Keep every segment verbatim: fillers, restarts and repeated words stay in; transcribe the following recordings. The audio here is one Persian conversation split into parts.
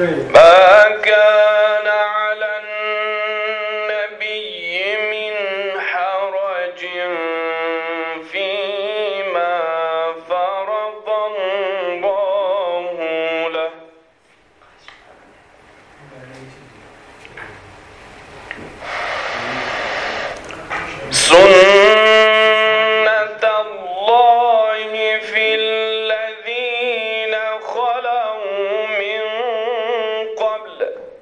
ما كان على النبي من حرج فيما فرض الله له سنة الله في الذين خلوا من قبل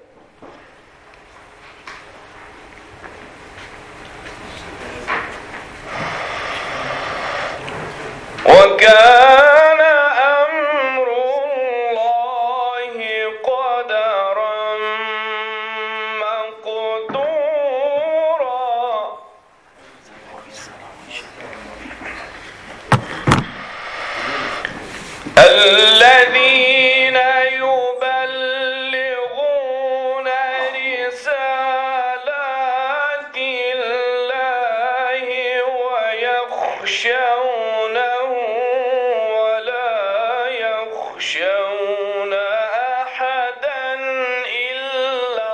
وكان أمر الله قدرا مقدورا الذين يبلغون رسالات الله ويخشونه ولا يخشون أحدا إلا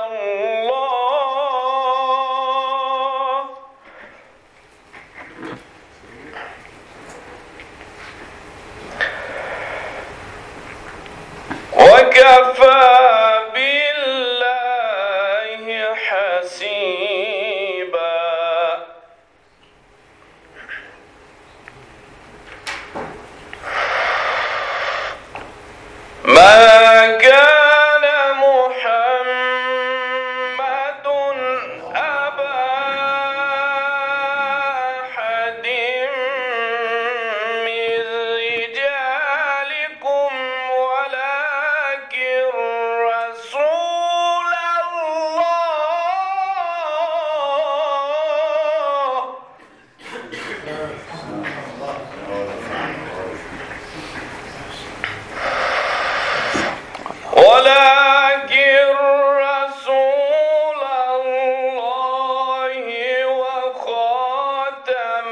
الله وكفى بالله حسيبا ما كان محمد أبا أحد من رجالكم ولكن رسول الله ولكن رسول الله وخاتم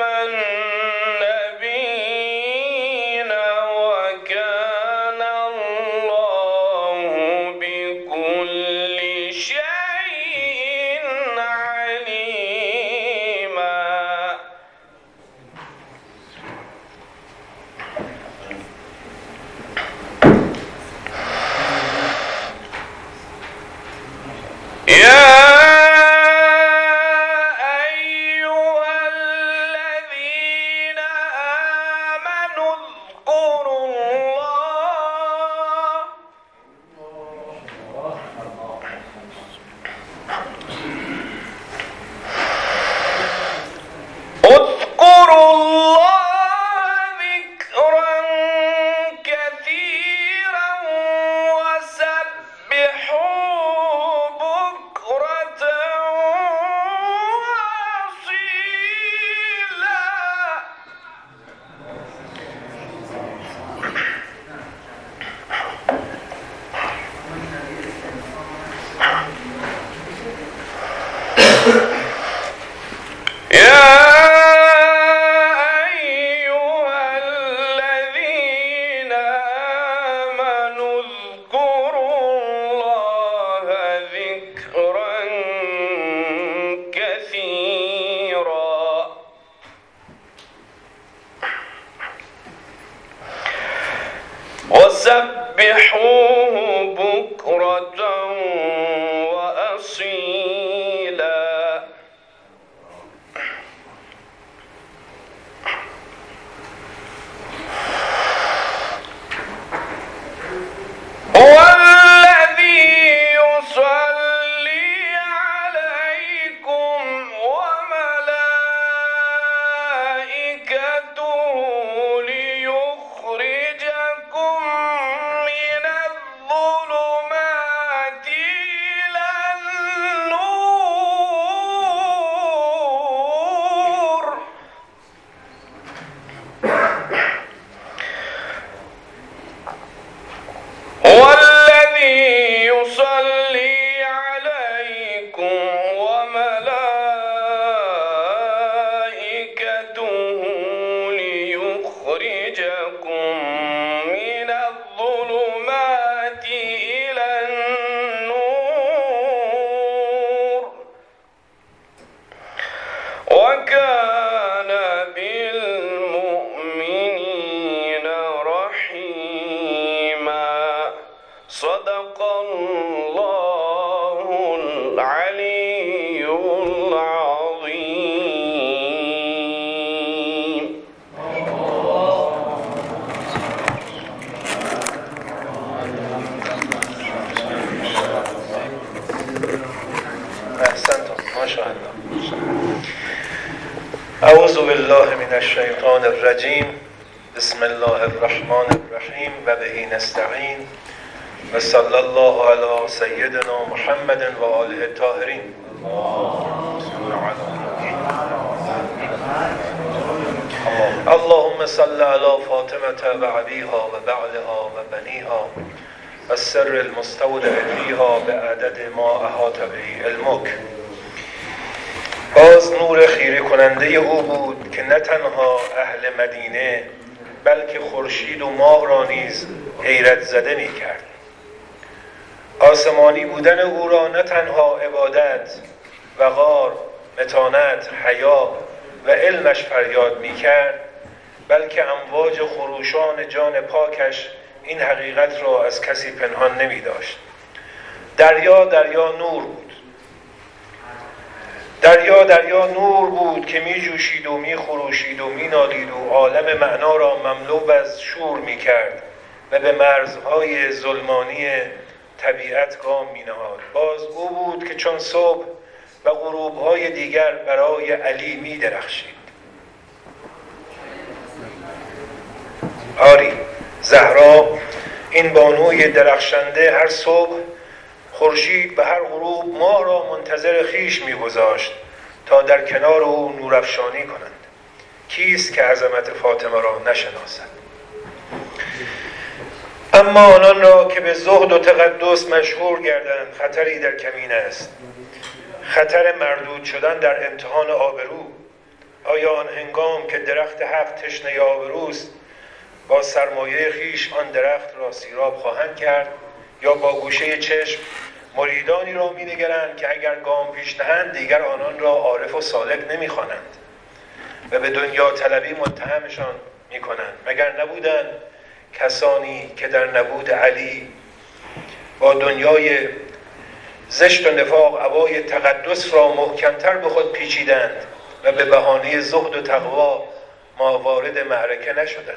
النبيين وكان الله بكل شيء عليما يا أيها الذين آمنوا اذكروا الله اذكروا الله ذكرا كثيرا وسبحوه بكرة وأصيلا يا أيها الذين آمنوا اذكروا الله ذكرا كثيرا وسبحوه بكرة وأصيلا هو الذي يصلي عليكم وملائكته ليخرجكم من الظلمات إلى النور هو الذي يصلي عليكم وملائكته ليخرجكم من الظلمات إلى النور من الشیطان الرجیم. بسم الله الرحمن الرحیم و به نستعین و صلی الله علی سیدنا محمد و آله الطاهرین. اللهم صل علی فاطمه و ابیها و بعلها و بنیها و السر المستودع فیها به عدد ما احاط به علمک. باز نور خیره کننده او بود که نه تنها اهل مدینه بلکه خورشید و ماه را نیز حیرت زده می کرد. آسمانی بودن او را نه تنها عبادت، وقار، متانت، حیا و علمش فریاد می کرد، بلکه امواج خروشان جان پاکش این حقیقت را از کسی پنهان نمی داشت. دریا دریا نور بود. دریا دریا نور بود که می جوشید و می خروشید و می نالید و عالم معنا را مملو از شور می کرد و به مرزهای ظلمانی طبیعت گام می نهاد. باز او بود که چون صبح و غروبهای دیگر برای علی می درخشید. آری، زهرا این بانوی درخشنده هر صبح خورشید و هر غروب ماه را منتظر خیش می‌گذاشت تا در کنار او نورافشانی کنند. کیست که عظمت فاطمه را نشناسد؟ اما آنان را که به زهد و تقدس مشهور گردند خطری در کمین است. خطر مردود شدن در امتحان آبرو. آیا آن هنگام که درخت حق تشنه آبروست با سرمایه خیش آن درخت را سیراب خواهند کرد، یا با گوشه چشم مریدانی را می نگرند که اگر گام پیش نهند دیگر آنان را عارف و سالک نمی خوانند و به دنیا طلبی متهمشان می کنند؟ مگر نبودند کسانی که در نبود علی با دنیای زشت و نفاق عبای تقدس را محکمتر به خود پیچیدند و به بهانه زهد و تقوا ما وارد معرکه نشدند؟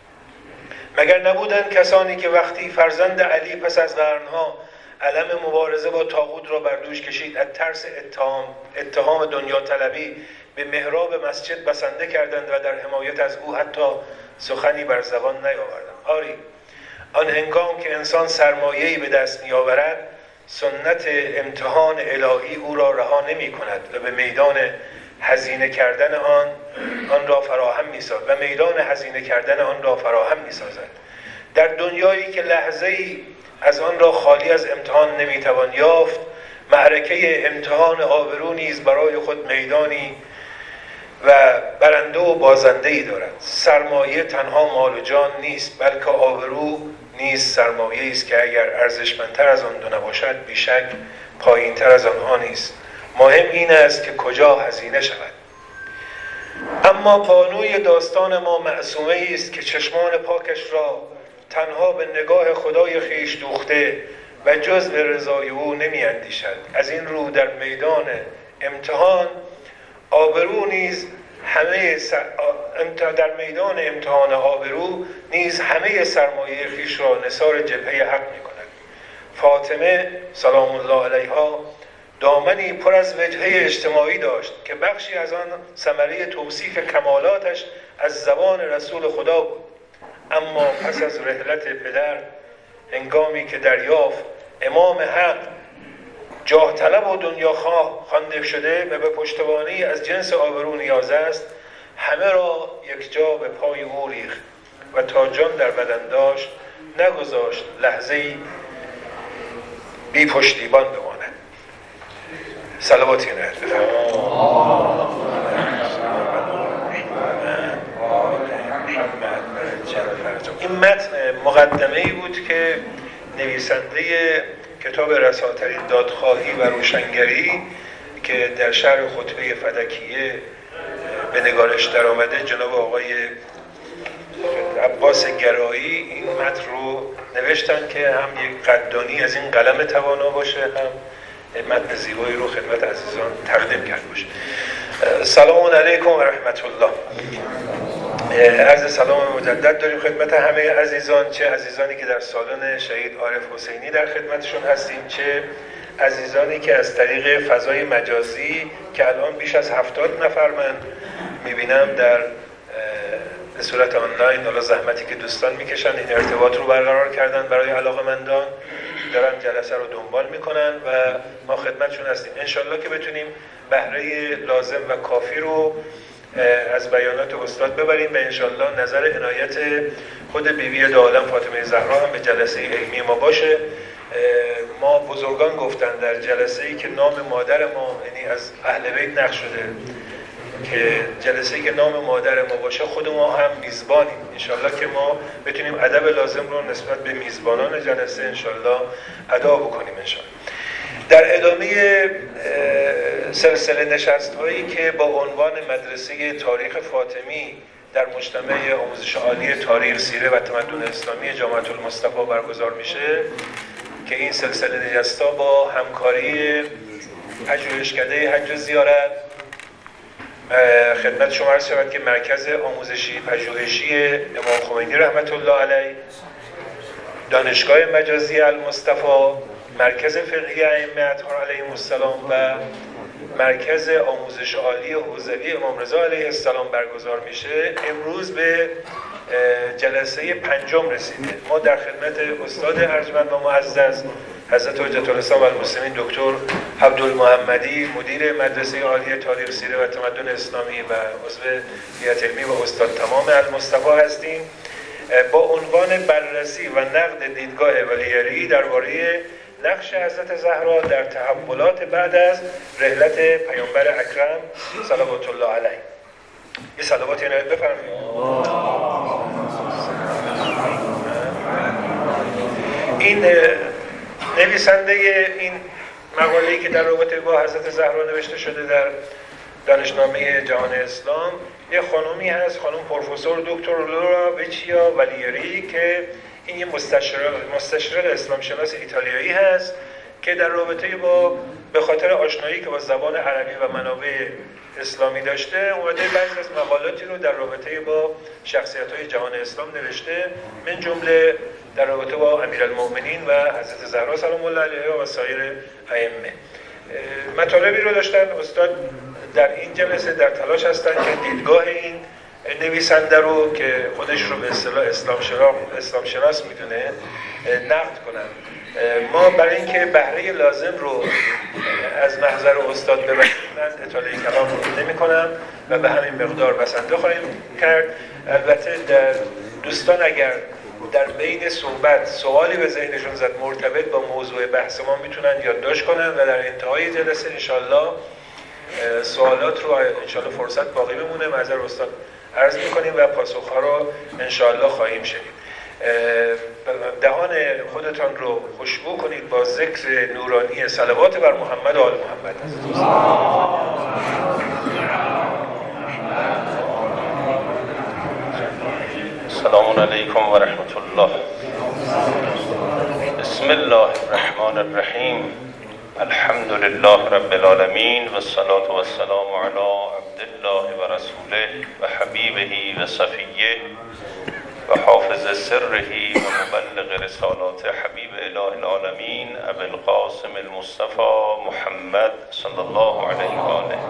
مگر نبودند کسانی که وقتی فرزند علی پس از قرنها علم مبارزه با طاغوت را بر دوش کشید از ترس اتهام اتهام دنیا طلبی به محراب مسجد بسنده کردند و در حمایت از او حتی سخنی بر زبان نیاوردند؟ آری، آن هنگام که انسان سرمایه‌ای به دست می‌آورد سنت امتحان الهی او را رها نمی‌کند و به میدان هزینه کردن آن آن را فراهم می‌سازد و میدان هزینه کردن آن را فراهم می‌سازد. در دنیایی که لحظه‌ای از آن را خالی از امتحان نمی‌توان یافت، معرکه امتحان آبرو نیز برای خود میدانی و برنده و بازنده‌ای دارد. سرمایه تنها مال و جان نیست، بلکه آبرو نیز سرمایه‌ای است که اگر ارزشمندتر از آن دو نباشد بیشک پایین‌تر از آنها نیست. مهم این است که کجا هزینه شود. اما بانوی داستان ما معصومه است که چشمان پاکش را تنها به نگاه خدای خیش دوخته و جز به رضای او نمی اندیشد. از این رو در میدان امتحان آبرو نیز همه سر... در میدان امتحان آبرو نیز همه سرمایه خیش را نثار جبهه حق می کند. فاطمه سلام الله علیها دامنی پر از وجهه اجتماعی داشت که بخشی از آن ثمره توصیف کمالاتش از زبان رسول خدا بود. اما پس از رحلت پدر، هنگامی که دریافت امام حق جاه طلب و دنیا خواه خوانده شده و به پشتوانه از جنس آبرو نیاز است، همه را یک جا به پای او ریخت و تا جان در بدن داشت نگذاشت لحظه‌ای بی پشتیبان بماند. صلواتی نهد بفرمایید. این متن مقدمه‌ای بود که نویسنده کتاب رساترین دادخواهی و روشنگری که در شهر خطبه فدکیه به نگارش در آمده، جناب آقای عباس گرایی این متن رو نوشتن که هم یک قدردانی از این قلم توانا باشه، هم متن زیبایی رو خدمت عزیزان تقدیم کرد باشه. سلام علیکم و رحمت الله. عرض سلام مجدد داریم خدمت همه عزیزان، چه عزیزانی که در سالن شهید عارف حسینی در خدمتشون هستیم، چه عزیزانی که از طریق فضای مجازی که الان بیش از هفتاد نفر من میبینم در به صورت آنلاین، حالا زحمتی که دوستان میکشن این ارتباط رو برقرار کردن برای علاقه‌مندان، دارن جلسه رو دنبال میکنن و ما خدمتشون هستیم. انشالله که بتونیم بهره لازم و کافی رو از بیانات استاد ببریم و انشالله نظر عنایت خود بیوی دو عالم فاطمه زهرا هم به جلسه علمی ما باشه. ما بزرگان گفتن در جلسه ای که نام مادر ما، یعنی از اهل بیت نقل شده که جلسه ای که نام مادر ما باشه خود ما هم میزبانیم. انشالله که ما بتونیم ادب لازم رو نسبت به میزبانان جلسه انشالله ادا بکنیم انشالله. در ادامه سلسله نشست هایی که با عنوان مدرسه تاریخ فاطمی در مجتمع آموزش عالی تاریخ، سیره و تمدن اسلامی جامعه المصطفی برگزار میشه که این سلسله نشست ها با همکاری پژوهشکده حج و زیارت خدمت شما عرض شود که مرکز آموزشی پژوهشی امام خمینی رحمت الله علیه، دانشگاه مجازی المصطفی، مرکز فقهی ائمه اطهار علیهم السلام و مرکز آموزش عالی حوزوی امام رضا علیه السلام برگزار میشه. امروز به جلسه پنجم رسیده. ما در خدمت استاد ارجمند و معزز حضرت حجت الاسلام و المسلمین دکتر عبدالمحمدی، مدیر مدرسه عالی تاریخ، سیره و تمدن اسلامی و عضو هیئت علمی و استاد تمام المصطفی هستیم با عنوان بررسی و نقد دیدگاه ولیعلی درباره نقش حضرت زهرا در تحولات بعد از رحلت پیامبر اکرم صلوات الله علیه. یه صلواتی عنایت بفرمایید. این نویسنده این مقاله‌ای که در رابطه با حضرت زهرا نوشته شده در دانشنامه جهان اسلام، یه خانومی هست، خانم پروفسور دکتر لورا ویچیا ولیری که این یه مستشرق مستشرق اسلام شناس ایتالیایی هست که در رابطه با به خاطر آشنایی که با زبان عربی و منابع اسلامی داشته اومده بعضی از مقالاتی رو در رابطه با شخصیت‌های جهان اسلام نوشته، من جمله در رابطه با امیرالمومنین و حضرت زهرا سلام الله علیها و سایر ائمه. مطالبی رو داشتن. استاد در این جلسه در تلاش هستن که دیدگاه این نویسنده رو که خودش رو به اصطلاح اسلام شناس اسلام شناس میدونه نقد کنن. ما برای اینکه بهره لازم رو از محضر استاد ببریم من اطاله کلام رو نمی کنم و به همین مقدار بسنده خواهیم کرد. البته در دوستان اگر در بین صحبت سوالی به ذهنشون زد مرتبط با موضوع بحث ما میتونن یادداشت کنن و در انتهای جلسه انشالله سوالات رو انشالله فرصت باقی بمونه محضر استاد عرض میکنیم و پاسخها رو انشالله خواهیم شنید. دهان خودتان رو خوشبو کنید با ذکر نورانی صلوات بر محمد و آل محمد. السلام علیکم و رحمت الله. بسم الله الرحمن الرحیم. الحمد لله رب العالمین و الصلاة و السلام علی عبدالله و رسوله و حبیبه و صفیه و حافظ سره و مبلغ رسالات حبیب اله العالمین ابی القاسم المصطفى محمد صلی الله علیه و آله.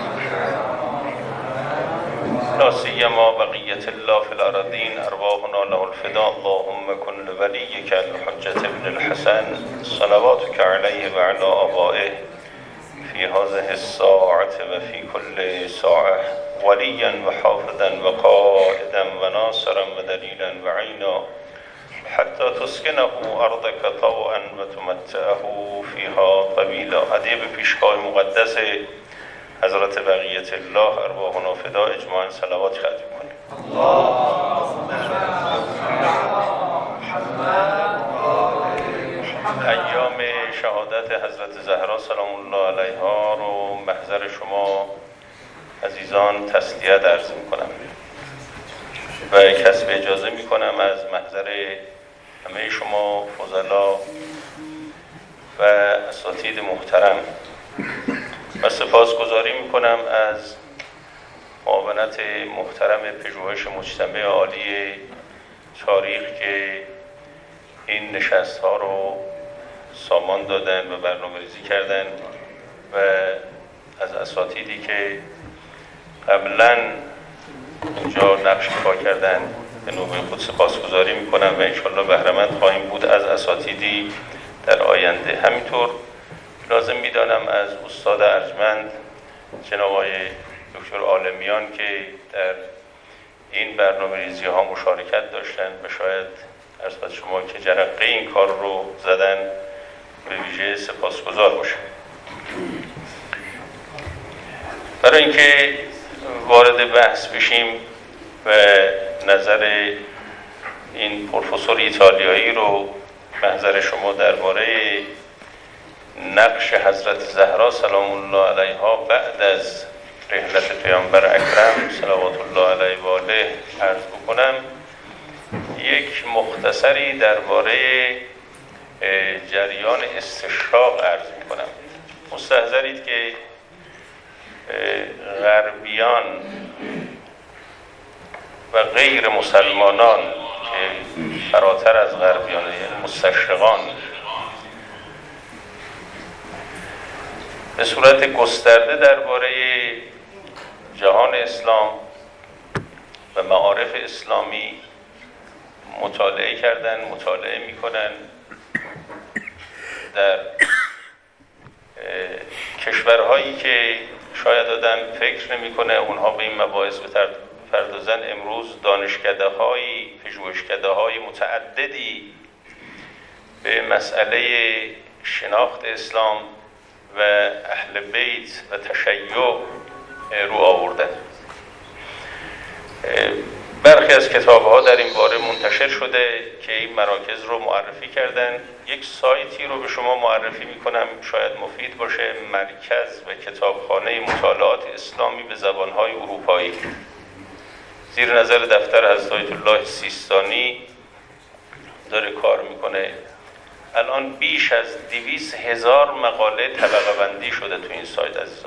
لا سیما بقیت الله فی الارضین ارواحنا له الفداء اللهم کن لولیک الحجة ابن الحسن صلواتک علیه و علی آبائه فی هذه الساعة و فی کل ساعة ولیا و حافظا و قائدا و ناصرا و دلیلا و عینا حتی تسکنه ارضک طوعا و تمتعه فیها طویلا. هدیه به پیشگاه مقدس حضرت بقیت الله ارواحنا فدا اجماعاً صلوات ختم کنیم. ایام شهادت حضرت زهرا سلام الله علیها رو محضر شما عزیزان تسلیت عرض میکنم و کسب اجازه میکنم از محضر همه شما فضلا و اساتید محترم و سپاسگزاری میکنم از معاونت محترم پژوهش مجتمع عالی تاریخ که این نشست ها رو سامان دادن و برنامه‌ریزی کردن و از اساتیدی که قبلا اینجا نقش ایفا کردن، به نوبه خود سپاسگزاری میکنم و انشالله بهره‌مند خواهیم بود از اساتیدی در آینده. همینطور لازم میدانم از استاد ارجمند جناب آقای دکتر عالمیان که در این برنامه‌ریزی ها مشارکت داشتن و شاید عرض به شما که جرقه این کار رو زدن به ویژه سپاسگزار باشم. برای اینکه وارد بحث بشیم و نظر این پروفسور ایتالیایی رو نظر شما درباره نقش حضرت زهرا سلام الله علیها بعد از رحلت پیامبر اکرم صلوات الله علیه و آله عرض بکنم، یک مختصری درباره جریان استشراق عرض میکنم. مستحضرید که غربیان و غیر مسلمانان که فراتر از غربیان یعنی مستشرقان به صورت گسترده درباره جهان اسلام و معارف اسلامی مطالعه کردن، مطالعه میکنن. در کشورهایی که شاید آدم فکر نمیکنه اونها به این مباحث بپردازن، امروز دانشکده های پژوهشکده های متعددی به مسئله شناخت اسلام و اهل بیت و تشیع رو آوردن. برخی از کتاب‌ها در این باره منتشر شده که این مراکز رو معرفی کردن. یک سایتی رو به شما معرفی میکنم شاید مفید باشه، مرکز و کتابخانه مطالعات اسلامی به زبانهای اروپایی، زیر نظر دفتر حضرت آیت الله سیستانی داره کار میکنه. الان بیش از دویست هزار مقاله طبقه بندی شده تو این سایت عزیزان،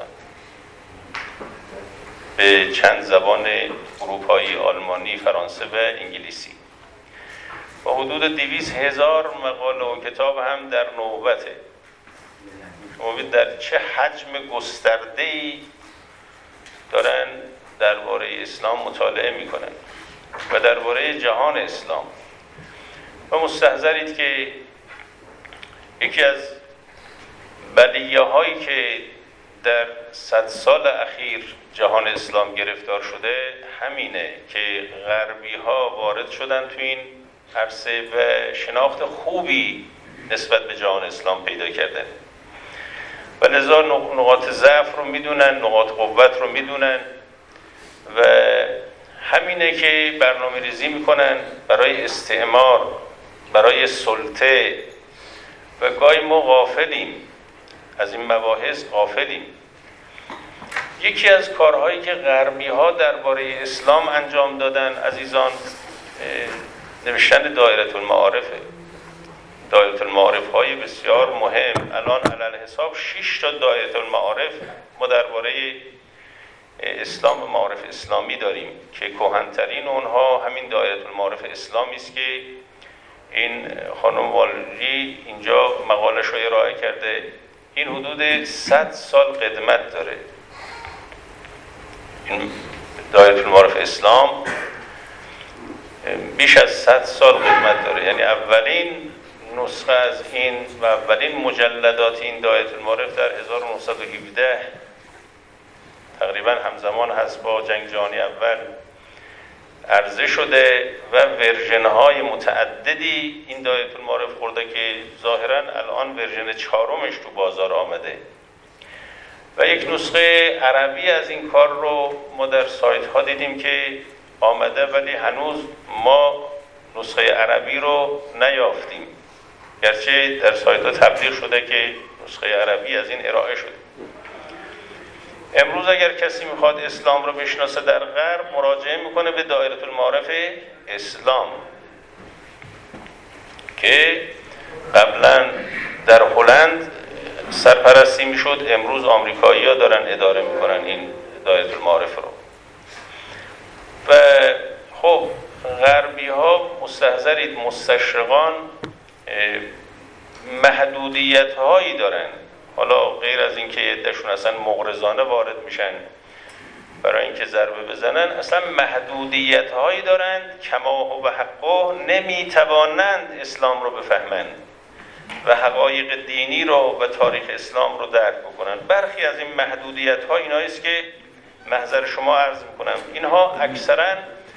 به چند زبان اروپایی، آلمانی، فرانسه و انگلیسی. و حدود دویست هزار مقاله و کتاب هم در نوبته. شما ببینید در چه حجم گسترده‌ای دارن درباره اسلام مطالعه میکنن و درباره جهان اسلام. و مستحضرید که یکی از بلیه هایی که در صد سال اخیر جهان اسلام گرفتار شده همینه که غربی ها وارد شدن تو این عرصه و شناخت خوبی نسبت به جهان اسلام پیدا کردن و لذا نقاط ضعف رو میدونن، نقاط قوت رو میدونن و همینه که برنامه ریزی میکنن برای استعمار، برای سلطه. و گاهی ما غافلیم از این مباحث، غافلیم. یکی از کارهایی که غربی ها درباره اسلام انجام دادن عزیزان، نوشتن دایره المعارفه. دایره المعارف های بسیار مهم. الان علل حساب شش تا دایره المعارف ما درباره اسلام و معارف اسلامی داریم که کهن‌ترین اونها همین دایره المعارف اسلامی است که این خانم والری اینجا مقالش رو ارائه کرده. این حدود صد سال قدمت داره. این دایره المعارف اسلام بیش از صد سال قدمت داره، یعنی اولین نسخه از این و اولین مجلدات این دایره المعارف در هزار و نهصد و هفده تقریبا همزمان هست با جنگ جهانی اول عرضه شده و ورژن های متعددی این دایره المعارف خورده که ظاهرا الان ورژن چهارمش تو بازار آمده و یک نسخه عربی از این کار رو ما در سایت ها دیدیم که آمده، ولی هنوز ما نسخه عربی رو نیافتیم، گرچه در سایت ها تبلیغ شده که نسخه عربی از این ارائه شده. امروز اگر کسی میخواد اسلام رو بشناسه در غرب مراجعه میکنه به دایره المعارف اسلام که قبلا در هلند سرپرستی میشد، امروز آمریکایی‌ها دارن اداره میکنن این دایره المعارف رو. و خب غربی ها مستحضرید مستشرقان محدودیت هایی دارن، حالا غیر از این که عده‌شون اصلا مغرضانه وارد میشن برای اینکه ضربه بزنن اصلا محدودیت هایی دارند، کما و حقه نمیتوانند اسلام رو بفهمند و حقایق دینی رو و تاریخ اسلام رو درک بکنن. برخی از این محدودیت ها اینایی است که محضر شما عرض میکنم. اینها اکثرا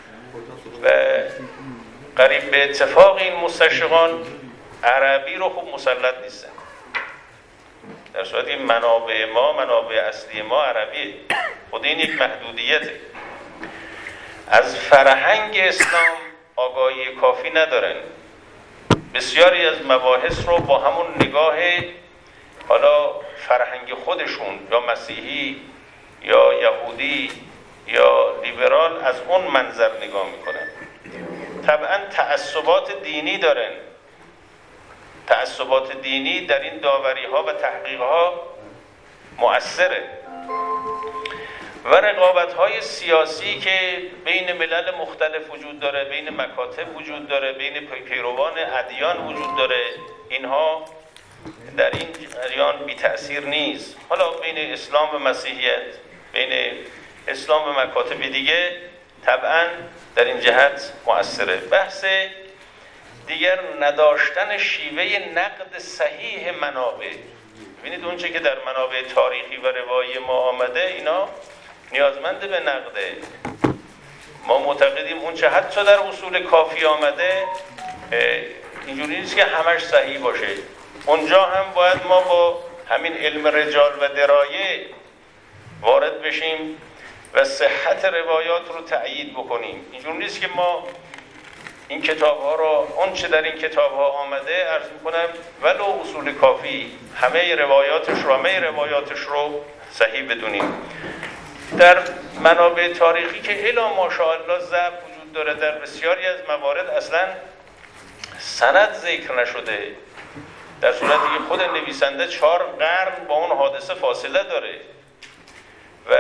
قریب به اتفاق این مستشرقان عربی رو خوب مسلط نیستن، در صورت این منابع ما، منابع اصلی ما عربیه. خود این یک محدودیته. از فرهنگ اسلام آگاهی کافی ندارن. بسیاری از مباحث رو با همون نگاه حالا فرهنگ خودشون یا مسیحی یا یهودی یا لیبرال از اون منظر نگاه میکنن. طبعا تعصبات دینی دارن. تعصبات دینی در این داوری ها و تحقیق ها مؤثره و رقابت های سیاسی که بین ملل مختلف وجود داره، بین مکاتب وجود داره، بین پیروان ادیان وجود داره، اینها در این جریان بی تأثیر نیست. حالا بین اسلام و مسیحیت، بین اسلام و مکاتب دیگه طبعا در این جهت مؤثره. بحث دیگر نداشتن شیوه نقد صحیح منابع. ببینید اونچه که در منابع تاریخی و روایی ما آمده اینا نیازمند به نقده. ما معتقدیم اونچه حتی در اصول کافی آمده اینجوری نیست که همش صحیح باشه. اونجا هم باید ما با همین علم رجال و درایه وارد بشیم و صحت روایات رو تأیید بکنیم. اینجوری نیست که ما این کتاب ها رو، اون چه در این کتاب ها آمده عرض میکنم ولو اصول کافی همه روایاتش رو همه روایاتش رو صحیح بدونیم. در منابع تاریخی که الی ماشاءالله ضعف وجود داره، در بسیاری از موارد اصلا سند ذکر نشده، در صورتی که خود نویسنده چهار قرن با اون حادثه فاصله داره و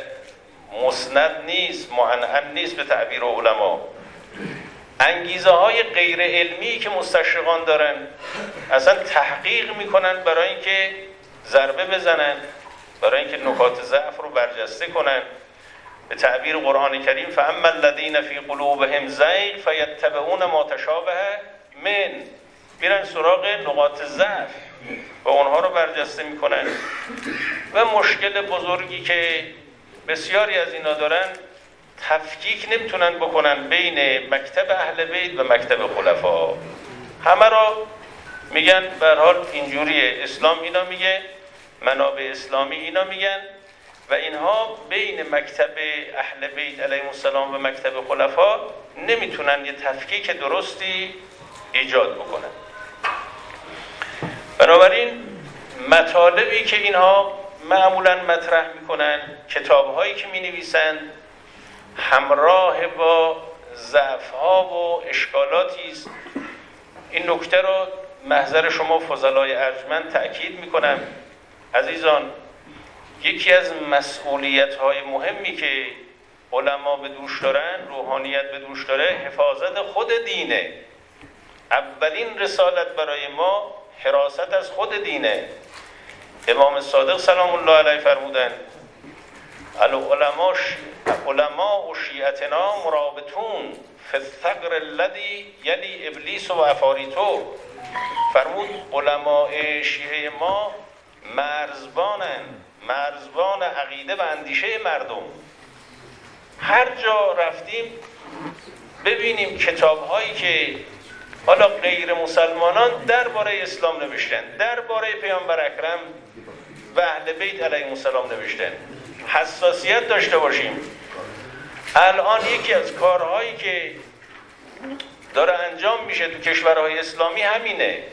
مسند نیست، معنعن نیست به تعبیر علما. انگیزه های غیر علمی که مستشرقان دارن اصلا تحقیق میکنن برای اینکه ضربه بزنن، برای اینکه نکات ضعف رو برجسته کنن. به تعبیر قرآن کریم فاما الذین فی قلوبهم زیغ فیتبعون ما تشابه من، میرن سراغ نقاط ضعف و اونها رو برجسته میکنن. و مشکل بزرگی که بسیاری از اینا دارن، تفکیک نمیتونن بکنن بین مکتب اهل بیت و مکتب خلفا. همه را میگن به هر حال اینجوریه، اسلام اینا میگه، منابع اسلامی اینا میگن و اینها بین مکتب اهل بیت علیهم السلام و مکتب خلفا نمیتونن یه تفکیک درستی ایجاد بکنن. بنابراین مطالبی که اینها معمولا مطرح میکنن، کتابهایی که مینویسن، همراه با ضعف‌ها و اشکالاتی است. این نکته رو محضر شما فضلای ارجمند تأکید میکنم. عزیزان، یکی از مسئولیت‌های مهمی که علما به دوش دارن، روحانیت به دوش داره، حفاظت خود دینه. اولین رسالت برای ما حراست از خود دینه. امام صادق سلام الله علیه فرمودن العلماء علماء و شیعتنا مرابطون فی الثغر الذی یلی ابلیس و افاریتو. فرمود علماء شیعه ما مرزبانن، مرزبان عقیده و اندیشه مردم. هر جا رفتیم ببینیم کتاب هایی که حالا غیر مسلمانان درباره اسلام نوشتن، درباره پیامبر اکرم و اهل بیت علیهم السلام نوشتن. حساسیت داشته باشیم. الان یکی از کارهایی که داره انجام میشه تو کشورهای اسلامی همینه.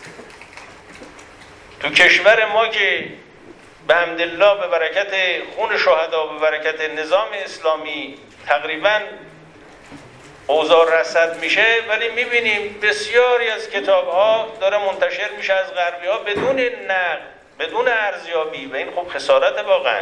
تو کشور ما که به حمدالله به برکت خون شهدا، به برکت نظام اسلامی تقریباً اوضاع رصد میشه، ولی میبینیم بسیاری از کتاب‌ها داره منتشر میشه از غربی‌ها بدون نقد، بدون ارزیابی و این خب خسارت واقعاً.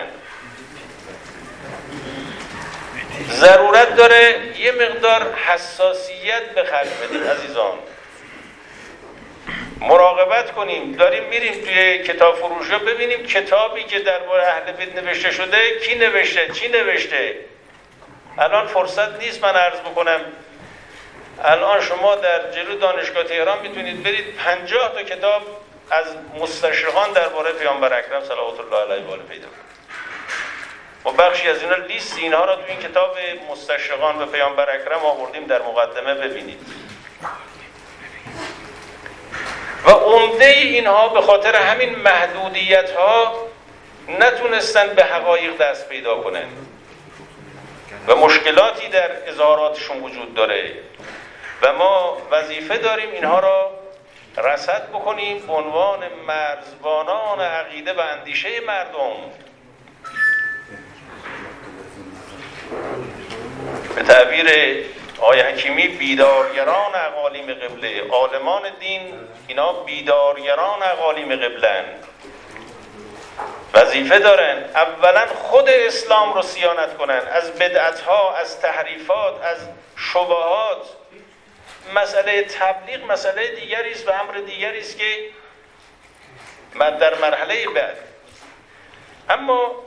ضرورت داره یه مقدار حساسیت به خرج بدیم عزیزان. مراقبت کنیم. داریم میریم توی کتاب فروشا ببینیم کتابی که درباره اهل بیت نوشته شده کی نوشته، چی نوشته. الان فرصت نیست من عرض بکنم. الان شما در جلو دانشگاه تهران میتونید برید پنجاه تا کتاب از مستشرقان درباره پیامبر اکرم صلوات الله علیه و آله پیدا کنید. ما بخشی از اینا لیست اینها را تو این کتاب مستشرقان و پیامبر اکرم آوردیم در مقدمه، ببینید. و عمده اینها به خاطر همین محدودیت ها نتونستن به حقایق دست پیدا کنن و مشکلاتی در اظهاراتشون وجود داره و ما وظیفه داریم اینها را رصد بکنیم به عنوان مرزبانان عقیده و اندیشه مردم. به تعبیر آقای حکیمی بیدارگران اقالیم قبله، عالمان دین اینا بیدارگران اقالیم قبلن، وظیفه دارن اولا خود اسلام رو صیانت کنن از بدعت‌ها، از تحریفات، از شبهات. مسئله تبلیغ مسئله دیگری است و امر دیگری است که در مرحله بعد. اما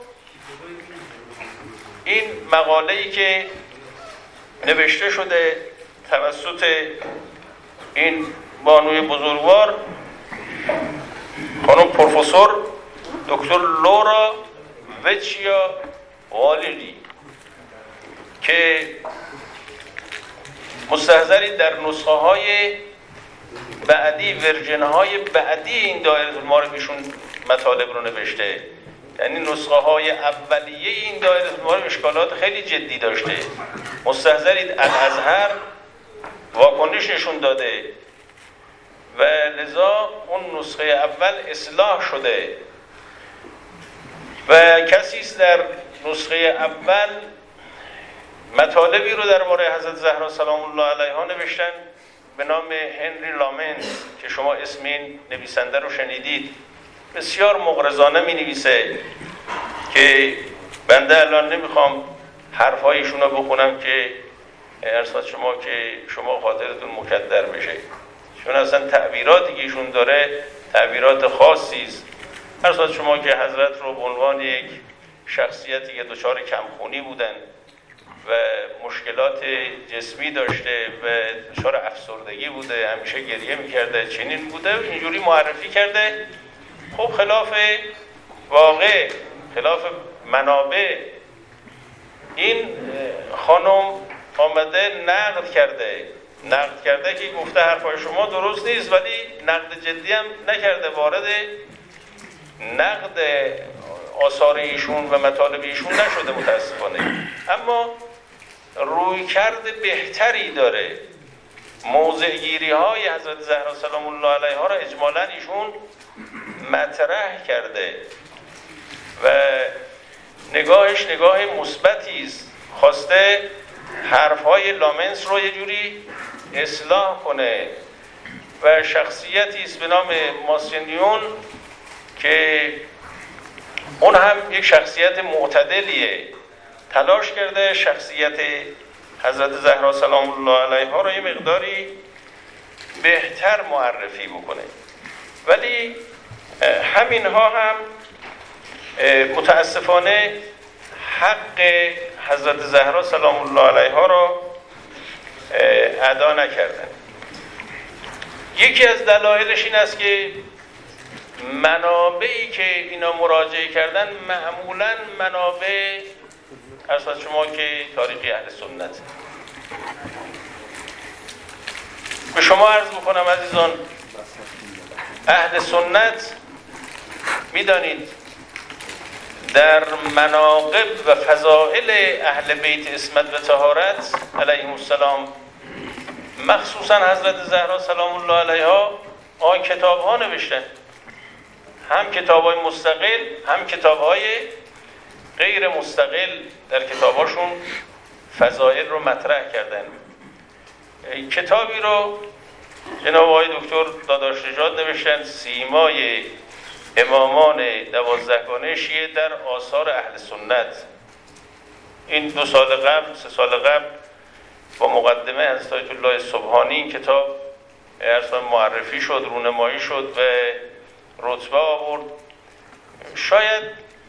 این مقاله‌ای که نوشته شده توسط این بانوی بزرگوار خانم پروفسور دکتر لورا وچیا والیری که مستحضری در نسخه های بعدی، ورژن های بعدی این دایره المعارف ایشون مطالب رو نوشته. یعنی نسخه های اولیه این دایره المعارف اشکالات خیلی جدی داشته. مستحضرید الازهر واکنش نشون داده و لذا اون نسخه اول اصلاح شده و کسی است در نسخه اول مطالبی رو درباره حضرت زهرا سلام الله علیها نوشتن به نام هنری لامنز که شما اسم این نویسنده رو شنیدید. بسیار مغرضانه می نویسه که بنده الان نمیخوام حرفایشون رو بخونم که ارسال شما که شما خاطرتون مکدر بشه، چون اصلا تعبیراتی که ایشون داره تعبیرات خاصی است. ارسال شما که حضرت رو به عنوان یک شخصیتی که دچار کمخونی بودن و مشکلات جسمی داشته و دچار افسردگی بوده، همیشه گریه میکرده، چنین بوده، اینجوری معرفی کرده. خب خلاف واقع، خلاف منابع این خانم آمده نقد کرده نقد کرده که گفته حرفای شما درست نیست، ولی نقد جدی هم نکرده، وارد نقد آثار ایشون و مطالب ایشون نشده متاسفانه. اما روی کرد بهتری داره. موضع گیری های حضرت زهرا سلام الله علیها را اجمالاً ایشون مطرح کرده و نگاهش نگاه مثبتی است. خواسته حرفهای لامنس رو یه جوری اصلاح کنه و شخصیتی است به نام ماسینیون که اون هم یک شخصیت معتدلیه، تلاش کرده شخصیت حضرت زهرا سلام الله علیها رو یه مقداری بهتر معرفی بکنه. ولی همینها هم متاسفانه حق حضرت زهرا سلام الله علیها را ادا نکردن. یکی از دلایلش این است که منابعی که اینا مراجعه کردن معمولاً منابع ارشد شما که تاریخی اهل سنت. به شما عرض بکنم عزیزان، اهل سنت میدانید در مناقب و فضائل اهل بیت عصمت و طهارت علیهم السلام، مخصوصا حضرت زهرا سلام الله علیها، آن کتاب ها نوشتن، هم کتاب های مستقل هم کتاب های غیر مستقل. در کتاب هاشون فضائل رو مطرح کردن. کتابی رو جناب آقای دکتر داداش نژاد نوشتن، سیمای امامان دوازدهگانه شیعه در آثار اهل سنت. این دو سال قبل سه سال قبل با مقدمه حضرت آیت الله سبحانی این کتاب ارسال معرفی شد، رونمایی شد و رتبه آورد. شاید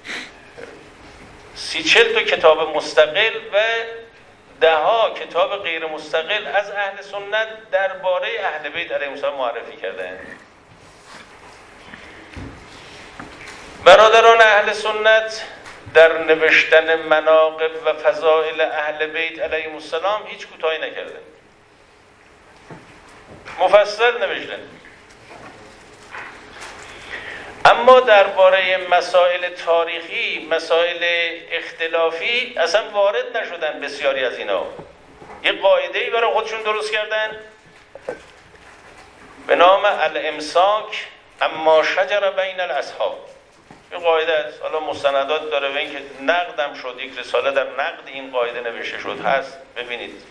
سی چل تا کتاب مستقل و ده ها کتاب غیر مستقل از اهل سنت درباره اهل بیت علیهم السلام معرفی کردن. برادران اهل سنت در نوشتن مناقب و فضائل اهل بیت علیهم السلام هیچ کوتاهی نکردن، مفصل نوشتن. اما درباره مسائل تاریخی، مسائل اختلافی اصلا وارد نشدن. بسیاری از اینا یه قاعده‌ای برای خودشون درست کردن به نام الامساک اما شجر بین الاصحاب. این قاعده است، حالا مستندات داره و این که نقدم شد، یک رساله در نقد این قاعده نوشته شد هست، ببینید.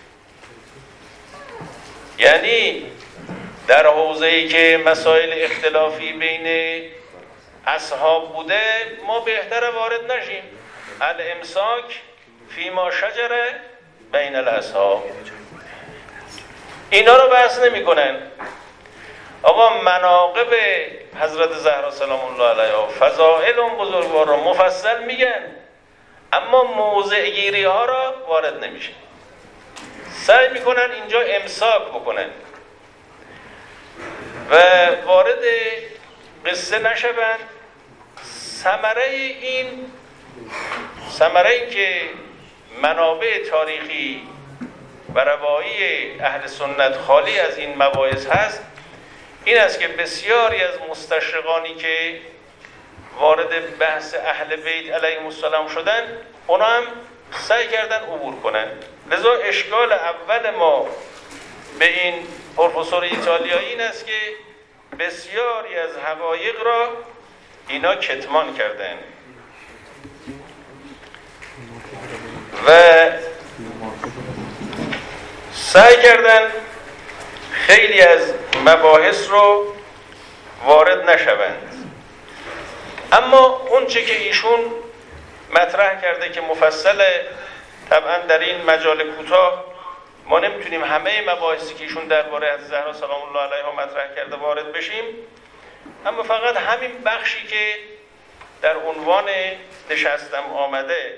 یعنی در حوزه‌ای که مسائل اختلافی بین اصحاب بوده ما بهتره وارد نشیم. الامساک فیما شجر بین الاصحاب. اینا رو بحث نمی کنن. آقا مناقب حضرت زهرا سلام الله علیها، فضائل اون بزرگوار رو مفصل میگن، اما موضع گیری ها را وارد نمیشه. سعی میکنن اینجا امساک بکنن و وارد قصه نشوند. ثمره این ثمره این که منابع تاریخی و روایی اهل سنت خالی از این مباحث هست این است که بسیاری از مستشرقانی که وارد بحث اهل بیت علیهم السلام شدن اونا هم سعی کردن عبور کنن. لذا اشکال اول ما به این پروفسور ایتالیایی این است که بسیاری از حقایق را اینا کتمان کردن و سعی کردن خیلی از مباحث رو وارد نشوند. اما اون چه که ایشون مطرح کرده که مفصله، طبعا در این مجال کوتاه ما نمیتونیم همه مباحثی که ایشون درباره از زهرا سلام الله علیها مطرح کرده وارد بشیم، اما فقط همین بخشی که در عنوان نشستم آمده،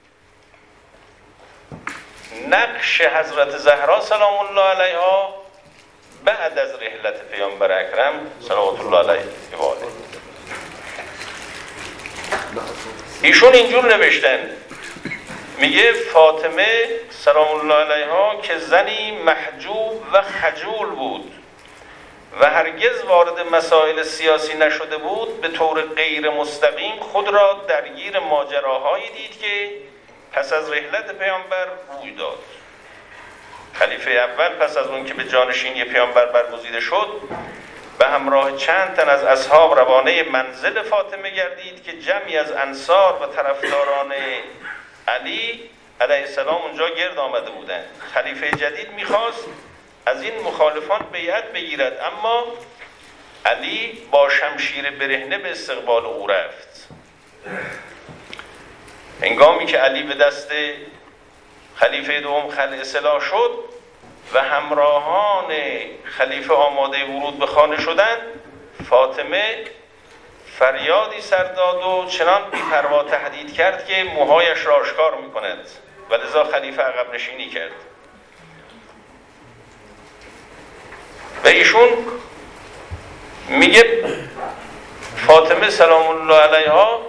نقش حضرت زهرا سلام الله علیها بعد از رحلت پیامبر اکرم صلوات الله علیه و آله. ایشون اینجور نوشتن، میگه فاطمه سلام الله علیها که زنی محجوب و خجول بود و هرگز وارد مسائل سیاسی نشده بود، به طور غیر مستقیم خود را درگیر ماجراهایی دید که پس از رحلت پیامبر روی داد. خلیفه اول پس از اون که به جانشینی پیامبر برگزیده شد به همراه چند تن از اصحاب روانه منزل فاطمه گردید که جمعی از انصار و طرفداران علی علیه السلام اونجا گرد آمده بودند. خلیفه جدید میخواست از این مخالفان بیعت بگیرد، اما علی با شمشیر برهنه به استقبال او رفت. هنگامی که علی به دست خلیفه دوم خلع سلاح شد و همراهان خلیفه آماده ورود به خانه شدند، فاطمه فریادی سر داد و چنان بی‌پروا تهدید کرد که موهایش را آشکار می‌کند و لذا خلیفه عقب نشینی کرد. و ایشون میگه فاطمه سلام الله علیها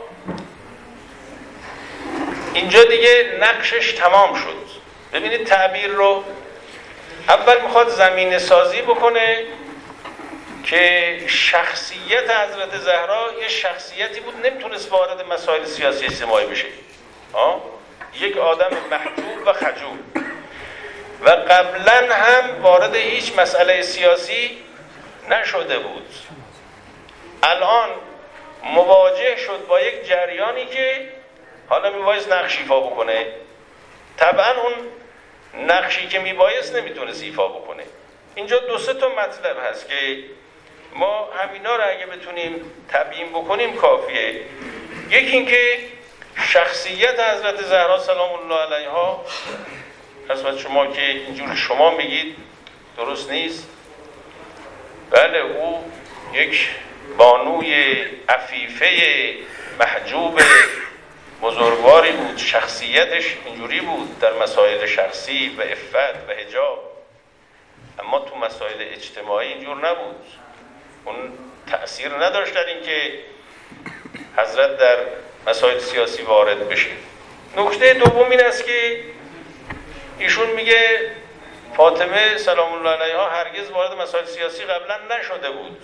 اینجا دیگه نقشش تمام شد. ببینید تعبیر رو، اول میخواد زمینه سازی بکنه که شخصیت حضرت زهرا یه شخصیتی بود نمیتونست وارد مسائل سیاسی اجتماعی بشه، آه؟ یک آدم محجوب و خجول و قبلا هم وارد هیچ مسئله سیاسی نشده بود. الان مواجه شد با یک جریانی که حالا میبایست نقش ایفا بکنه. طبعا اون نقشی که میبایست نمیتونست ایفا بکنه. اینجا دو سه تا مطلب هست که ما همینا رو اگه بتونیم تبیین بکنیم کافیه. یکی این که شخصیت حضرت زهرا سلام الله علیها، حضرت شما که اینجور شما میگید درست نیست، بله او یک بانوی عفیفه محجوب بزرگواری بود، شخصیتش اینجوری بود در مسائل شخصی و عفت و حجاب، اما تو مسائل اجتماعی اینجور نبود. اون تأثیر نداشت در این که حضرت در مسائل سیاسی وارد بشه. نکته دوم این است که ایشون میگه فاطمه سلام الله علیها هرگز وارد مسائل سیاسی قبلا نشده بود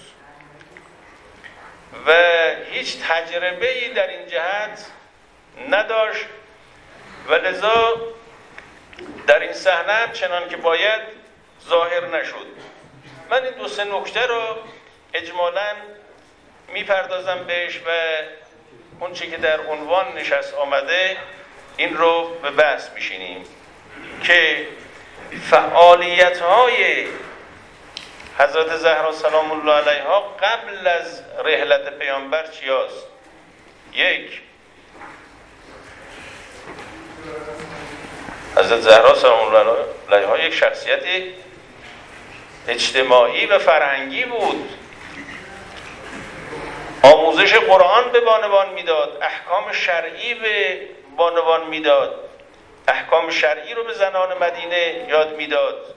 و هیچ تجربه‌ای در این جهت نداشت و لذا در این صحنه هم چنان که باید ظاهر نشد. من این دو سه نکته رو اجمالاً میپردازم بهش و اون چی که در عنوان نشست آمده این رو به بحث میشینیم که فعالیت‌های حضرت زهرا سلام الله علیها قبل از رحلت پیامبر چی هست؟ یک، حضرت زهرا سلام الله علیها یک شخصیت اجتماعی و فرهنگی بود، آموزش قرآن به بانوان میداد، احکام شرعی به بانوان میداد، احکام شرعی رو به زنان مدینه یاد میداد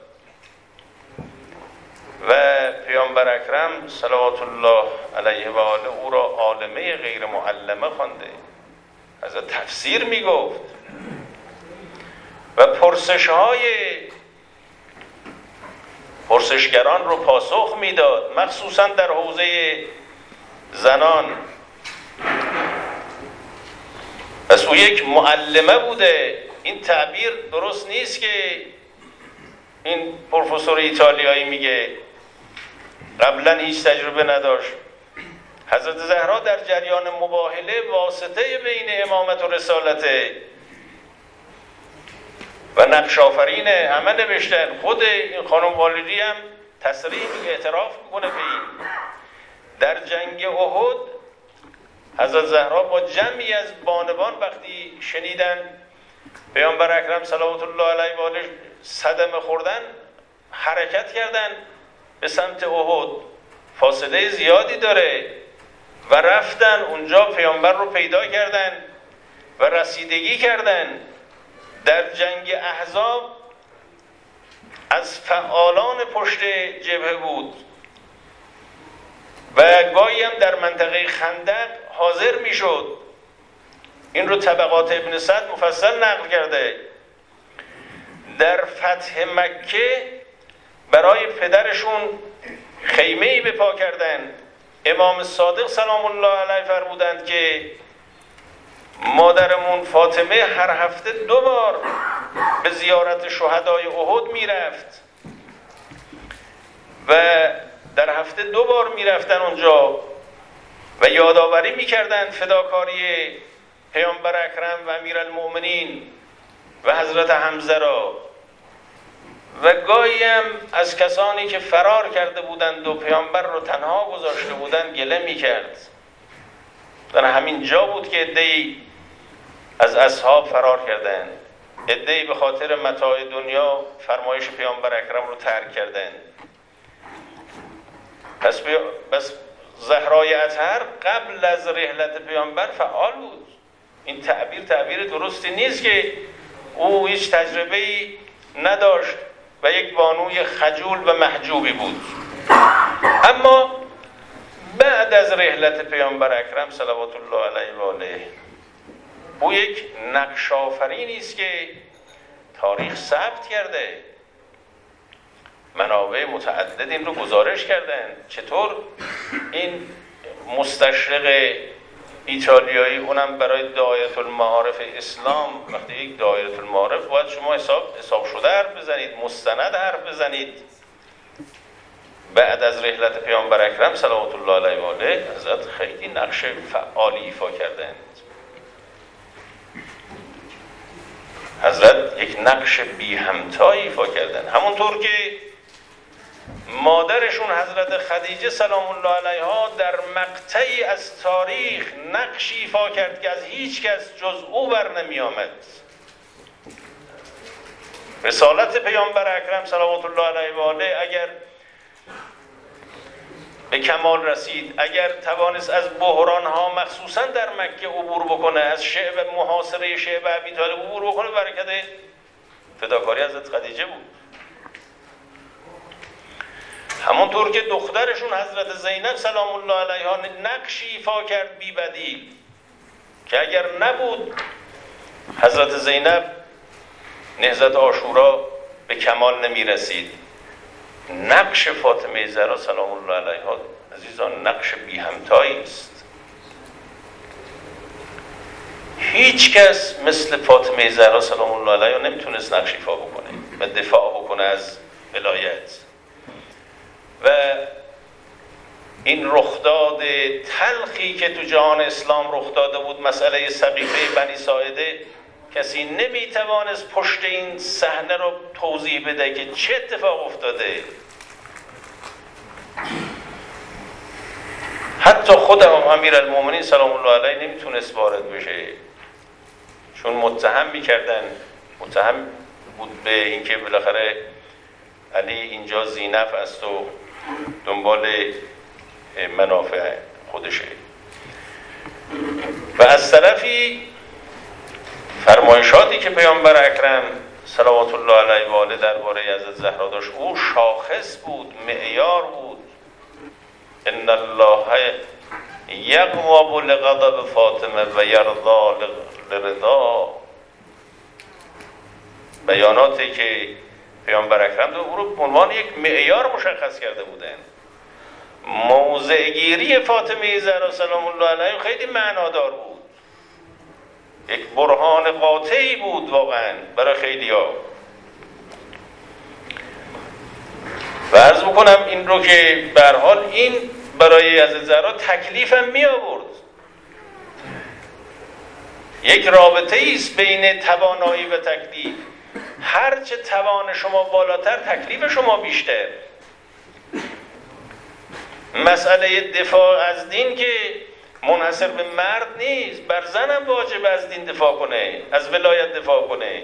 و پیامبر اکرم صلوات الله علیه و آله او را عالمه غیر معلمه خوانده، از تفسیر میگفت و پرسش های پرسشگران رو پاسخ میداد، مخصوصا در حوزه زنان. پس او یک معلمه بوده. این تعبیر درست نیست که این پروفسور ایتالیایی میگه قبلا هیچ تجربه نداشت. حضرت زهرا در جریان مباهله واسطه بین امامت و رسالته و نقش آفرین همه نوشتن. خود این خانم والدی هم تصریح اعتراف میکنه به این. در جنگ احد حضرت زهرا با جمعی از بانوان وقتی شنیدن پیامبر اکرم صلوات الله علیه و آله صدمه خوردن حرکت کردن به سمت احد، فاصله زیادی داره و رفتن اونجا پیامبر رو پیدا کردن و رسیدگی کردن. در جنگ احزاب از فعالان پشت جبهه بود و گاهی هم در منطقه خندق حاضر میشد. این رو طبقات ابن سعد مفصل نقل کرده. در فتح مکه برای پدرشون خیمه‌ای به پا کردن. امام صادق سلام الله علیه فرمودند که مادرمون فاطمه هر هفته دو بار به زیارت شهدای احد میرفت و در هفته دو بار میرفتن اونجا و یادآوری میکردن فداکاری پیامبر اکرم و امیرالمؤمنین و حضرت حمزه را و گاهی هم از کسانی که فرار کرده بودند و پیامبر رو تنها گذاشته بودند گله میکرد. در همین جا بود که عده‌ای از اصحاب فرار کردند، عده‌ای به خاطر متاع دنیا فرمایش پیامبر اکرم رو ترک کردند. پس, بی... پس زهرای اطهر قبل از رحلت پیامبر فعال بود. این تعبیر تعبیر درستی نیست که او هیچ تجربه‌ای نداشت و یک بانوی خجول و محجوبی بود. اما بعد از رحلت پیامبر اکرم صلوات الله علیه و آله او یک نقش آفرینی است که تاریخ ثبت کرده. منابع متعدد این رو گزارش کردن. چطور این مستشرق ایتالیایی، اونم برای دایره المعارف اسلام، وقتی یک دایره المعارف باید شما حساب حساب شده حرف بزنید، مستند حرف بزنید. بعد از رحلت پیامبر اکرم صلوات الله علیه و آله حضرت خیلی نقش فعالی ایفا کردند. حضرت یک نقش بی همتایی ایفا کردند. همونطور که مادرشون حضرت خدیجه سلام الله علیها در مقطعی از تاریخ نقشی ایفا کرد که از هیچ کس جز او بر نمی آمد. رسالت پیامبر اکرم صلوات الله علیه و آله اگر به کمال رسید، اگر توانست از بحرانها مخصوصا در مکه عبور بکنه، از شعب محاصره شعب ابی طالب عبور بکنه، برکت فداکاری حضرت خدیجه بود. همونطور که دخترشون حضرت زینب سلام الله علیها نقشی ایفا کرد بی بدیل که اگر نبود حضرت زینب نهضت عاشورا به کمال نمی رسید. نقش فاطمه زهرا سلام الله علیها عزیزان نقش بی همتایی است. هیچ کس مثل فاطمه زهرا سلام الله علیها نمیتونست نقش ایفا بکنه و دفاع بکنه از ولایت. و این رخداد تلخی که تو جهان اسلام رخ داده بود، مسئله سقیفه بنی ساعده، کسی نمیتوانست پشت این صحنه رو توضیح بده که چه اتفاق افتاده. حتی خود امیرالمومنین سلام الله علیه نمیتونست وارد بشه، چون متهم میکردن، متهم بود به اینکه بالاخره علی اینجا ذینفع است و دنبال منافع خودشه. و از طرفی فرمایشاتی که پیامبر اکرم صلوات الله علیه و آله درباره حضرت زهرا داشت، او شاخص بود، معیار بود. ان الله یغضب لغضب فاطمه و یرضا لرضا. بیاناتی که پیامبر اکرم دو او رو به عنوان یک معیار مشخص کرده بودن. موضع گیری فاطمه زهرا سلام الله علیها خیلی معنادار بود، یک برهان قاطعی بود واقعا برای خیلیا. و عرض میکنم این رو که به هر حال این برای حضرت زهرا تکلیف هم می آورد. یک رابطه ایست بین توانایی و تکلیف. هرچه توان شما بالاتر، تکلیف شما بیشتر. مسئله دفاع از دین که منحصر به مرد نیست، بر زن هم واجب از دین دفاع کنه، از ولایت دفاع کنه.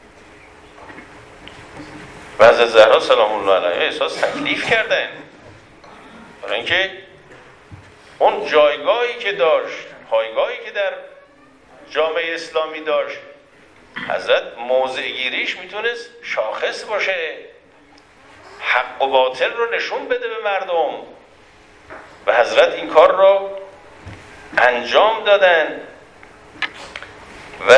و حضرت زهرا سلام الله علیها احساس تکلیف کردن، برای اینکه اون جایگاهی که داشت، پایگاهی که در جامعه اسلامی داشت، حضرت موضع گیریش میتونست شاخص باشه، حق و باطل رو نشون بده به مردم. و حضرت این کار رو انجام دادن. و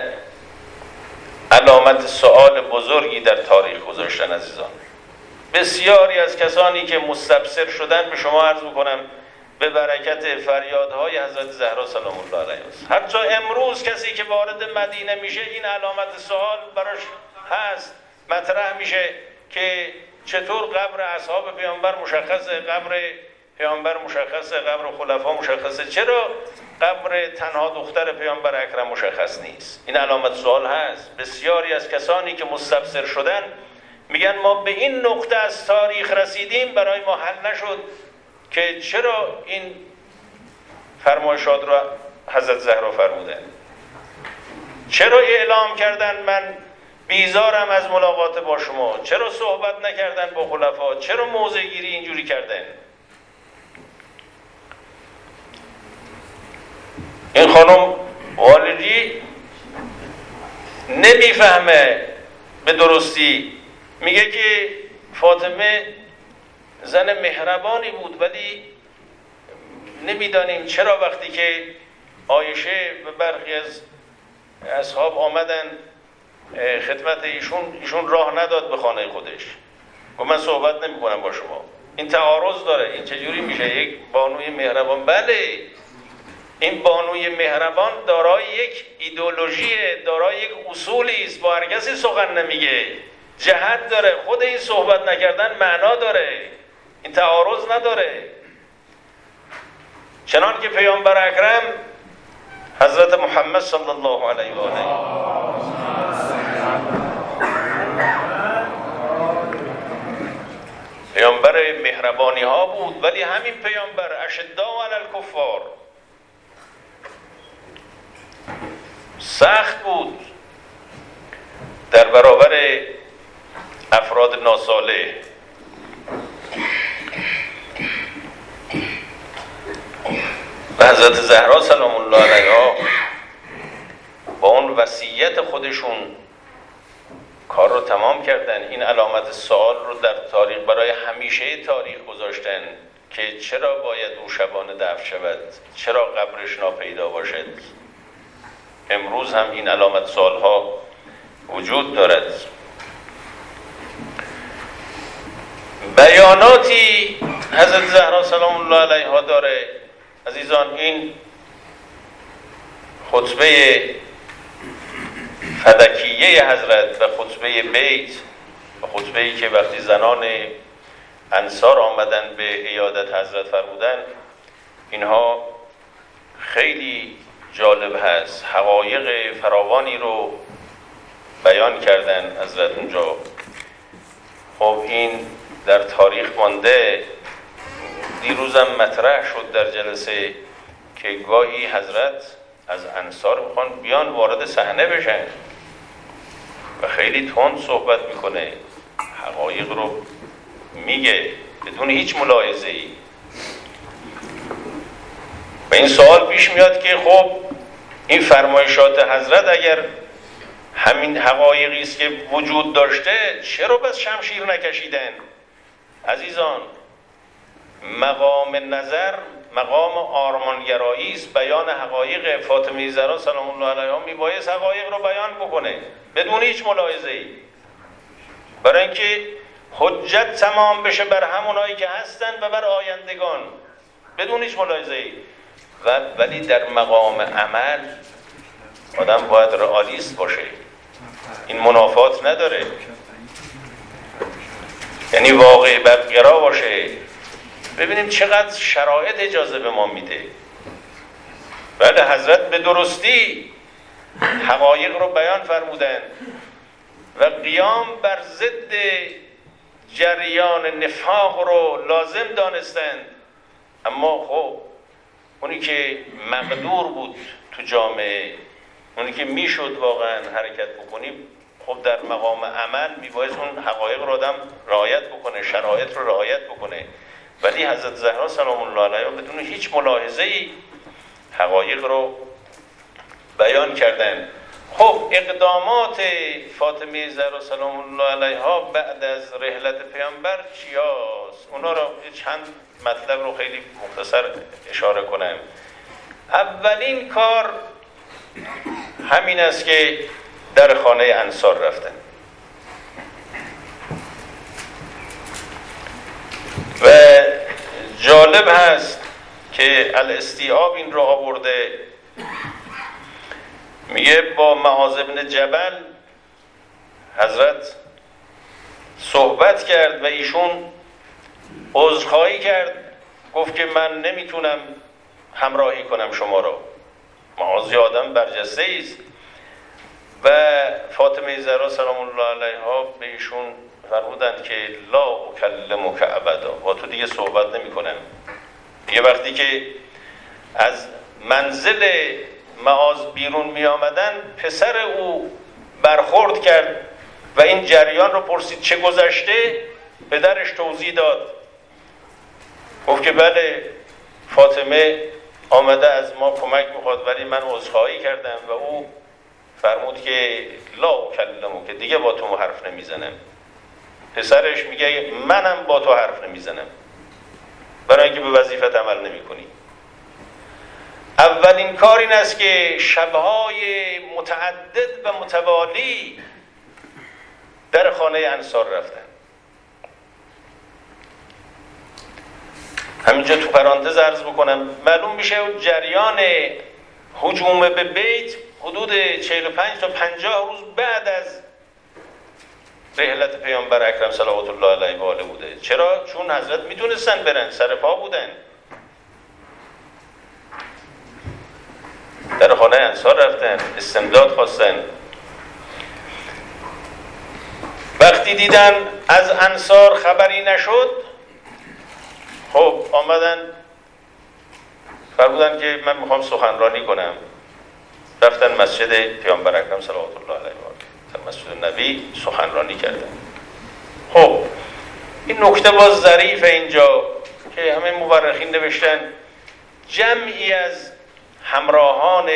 علامت سوال بزرگی در تاریخ گذاشتن عزیزان. بسیاری از کسانی که مستبصر شدن، به شما عرض میکنم به برکت فریادهای حضرت زهرا سلام الله علیها است. حتی امروز کسی که وارد مدینه میشه این علامت سوال براش هست، مطرح میشه که چطور قبر اصحاب پیامبر مشخصه، قبر پیامبر مشخصه، قبر خلفا مشخصه، چرا قبر تنها دختر پیامبر اکرم مشخص نیست؟ این علامت سوال هست. بسیاری از کسانی که مستبصر شدن میگن ما به این نقطه از تاریخ رسیدیم، برای ما حل نشد که چرا این فرمایشات را حضرت زهرا فرمودن، چرا اعلام کردن من بیزارم از ملاقات با شما، چرا صحبت نکردن با خلفا، چرا موضع گیری اینجوری کردن. این خانم والدی نمیفهمه به درستی، میگه که فاطمه زن مهربانی بود، ولی نمیدانیم چرا وقتی که عایشه و برخی از اصحاب آمدن خدمت ایشون، ایشون راه نداد به خانه خودش، گفت من صحبت نمی کنم با شما. این تعارض داره. این چجوری میشه یک بانوی مهربان؟ بله، این بانوی مهربان دارای یک ایدئولوژی، دارای یک اصولی است، با هر کسی سخن نمیگه، جهت داره. خود این صحبت نکردن معنا داره، این تعارض نداره. چنان که پیامبر اکرم حضرت محمد صلی الله علیه و آله پیامبر مهربانی ها بود، ولی همین پیامبر اشداء علی الکفار، سخت بود در برابر افراد ناصالح. حضرت زهرا سلام الله علیها با اون وصیت خودشون کار رو تمام کردن. این علامت سوال رو در تاریخ برای همیشه تاریخ گذاشتن که چرا باید او شبانه دفن شود، چرا قبرش ناپیدا باشد. امروز هم این علامت سوال ها وجود دارد. بیاناتی حضرت زهرا سلام الله علیها داره. عزیزان، این خطبه فدکیه حضرت و خطبه بیت و خطبه‌ای که وقتی زنان انصار آمدن به عیادت حضرت فرمودن، اینها خیلی جالب هست. حقایق فراوانی رو بیان کردن حضرت اونجا. خب این در تاریخ مانده. دیروزم مطرح شد در جلسه که گاهی حضرت از انصار میخوان بیان وارد صحنه بشن و خیلی تند صحبت میکنه، حقایق رو میگه بدون هیچ ملاحظه ای. و این سوال پیش میاد که خب این فرمایشات حضرت اگر همین حقایقی است که وجود داشته، چرا بس شمشیر نکشیدن؟ عزیزان، مقام نظر مقام آرمانگرایی است. بیان حقایق فاطمه زهرا سلام الله علیها میبایست حقایق رو بیان بکنه بدون هیچ ملاحظه ای، برای اینکه حجت تمام بشه بر همونایی که هستن و بر آیندگان بدون هیچ ملاحظه ای. و ولی در مقام عمل آدم باید رئالیست باشه، این منافات نداره، یعنی واقع برگرا باشه. ببینیم چقدر شرایط اجازه به ما میده. بله، حضرت به درستی حقایق رو بیان فرمودن و قیام بر ضد جریان نفاق رو لازم دانستند. اما خب اونی که مقدور بود تو جامعه، اونی که میشد واقعا حرکت بکنیم، خب در مقام عمل میبایست اون حقایق رو آدم رعایت بکنه، شرایط رو رعایت بکنه. ولی حضرت زهرا سلام الله علیها بدون هیچ ملاحظه‌ای حقایق رو بیان کردن. خب اقدامات فاطمه زهرا سلام الله علیها بعد از رحلت پیامبر چیاست؟ اونا رو چند مطلب رو خیلی مختصر اشاره کنم. اولین کار همین است که در خانه انصار رفتن و جالب هست که الاستیعاب این رو آورده، میگه با معاذ بن جبل حضرت صحبت کرد و ایشون عذرخواهی کرد، گفت که من نمیتونم همراهی کنم شما را. معاذ آدم برجسته است و فاطمه زهرا سلام الله علیها به ایشون فرمودند که لا اکلمک ابدا، با تو دیگه صحبت نمی کنم. یه وقتی که از منزل معاذ بیرون می آمدن، پسر او برخورد کرد و این جریان رو پرسید چه گذشته؟ پدرش توضیح داد، گفت که بله فاطمه آمده از ما کمک میخواد ولی من عذرخواهی کردم و او فرمود که لا اکلمک، که دیگه با تو حرف نمیزنم. پسرش میگه منم با تو حرف نمیزنم، برای اینکه به وظیفت عمل نمیکنی. اولین کار این است که شبهای متعدد و متوالی در خانه انصار رفتن. همینجا تو پرانتز عرض بکنم، معلوم میشه جریان هجوم به بیت حدود چهل و پنج تا پنجاه روز بعد از رحلت پیامبر اکرم صلوات الله علیه و آله بوده. چرا؟ چون حضرت میتونستن برن، سر پا بودن. در خانه انصار رفتن، استمداد خواستن. وقتی دیدن از انصار خبری نشد، خب آمدن فرمودن که من میخوام سخنرانی کنم. رفتن مسجد پیامبر اکرم صلوات الله علیه و آله، مسجد نبی، سخنرانی کردن. خب این نکته باز ظریف اینجا که همه مورخین نوشتن جمعی از همراهان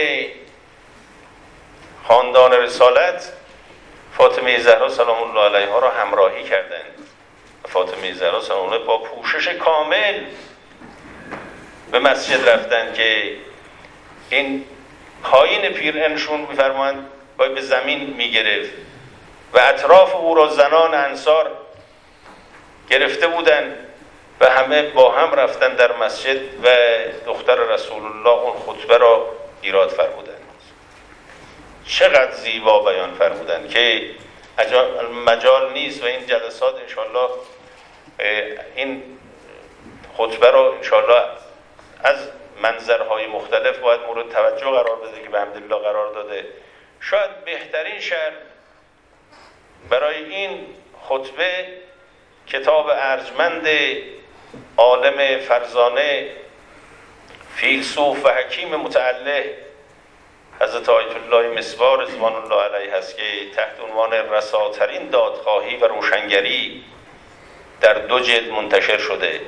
خاندان رسالت فاطمه زهرا سلام الله علیها را همراهی کردند. فاطمه زهرا سلام الله با پوشش کامل به مسجد رفتند که این پایین پیرهنشون می‌فرمایند باید به زمین می‌گرفت و اطراف او را زنان انصار گرفته بودند و همه با هم رفتن در مسجد و دختر رسول الله اون خطبه را ایراد فرمودند. چقدر زیبا بیان فرمودند که مجال نیست و این جلسات انشالله این خطبه را انشالله از منظرهای مختلف باید مورد توجه قرار بده که به حمدالله قرار داده. شاید بهترین شرح برای این خطبه کتاب ارجمند عالم فرزانه فیلسوف و حکیم متعله حضرت آیت الله مصباح رضوان الله علیه است که تحت عنوان رساترین دادخواهی و روشنگری در دو جلد منتشر شده.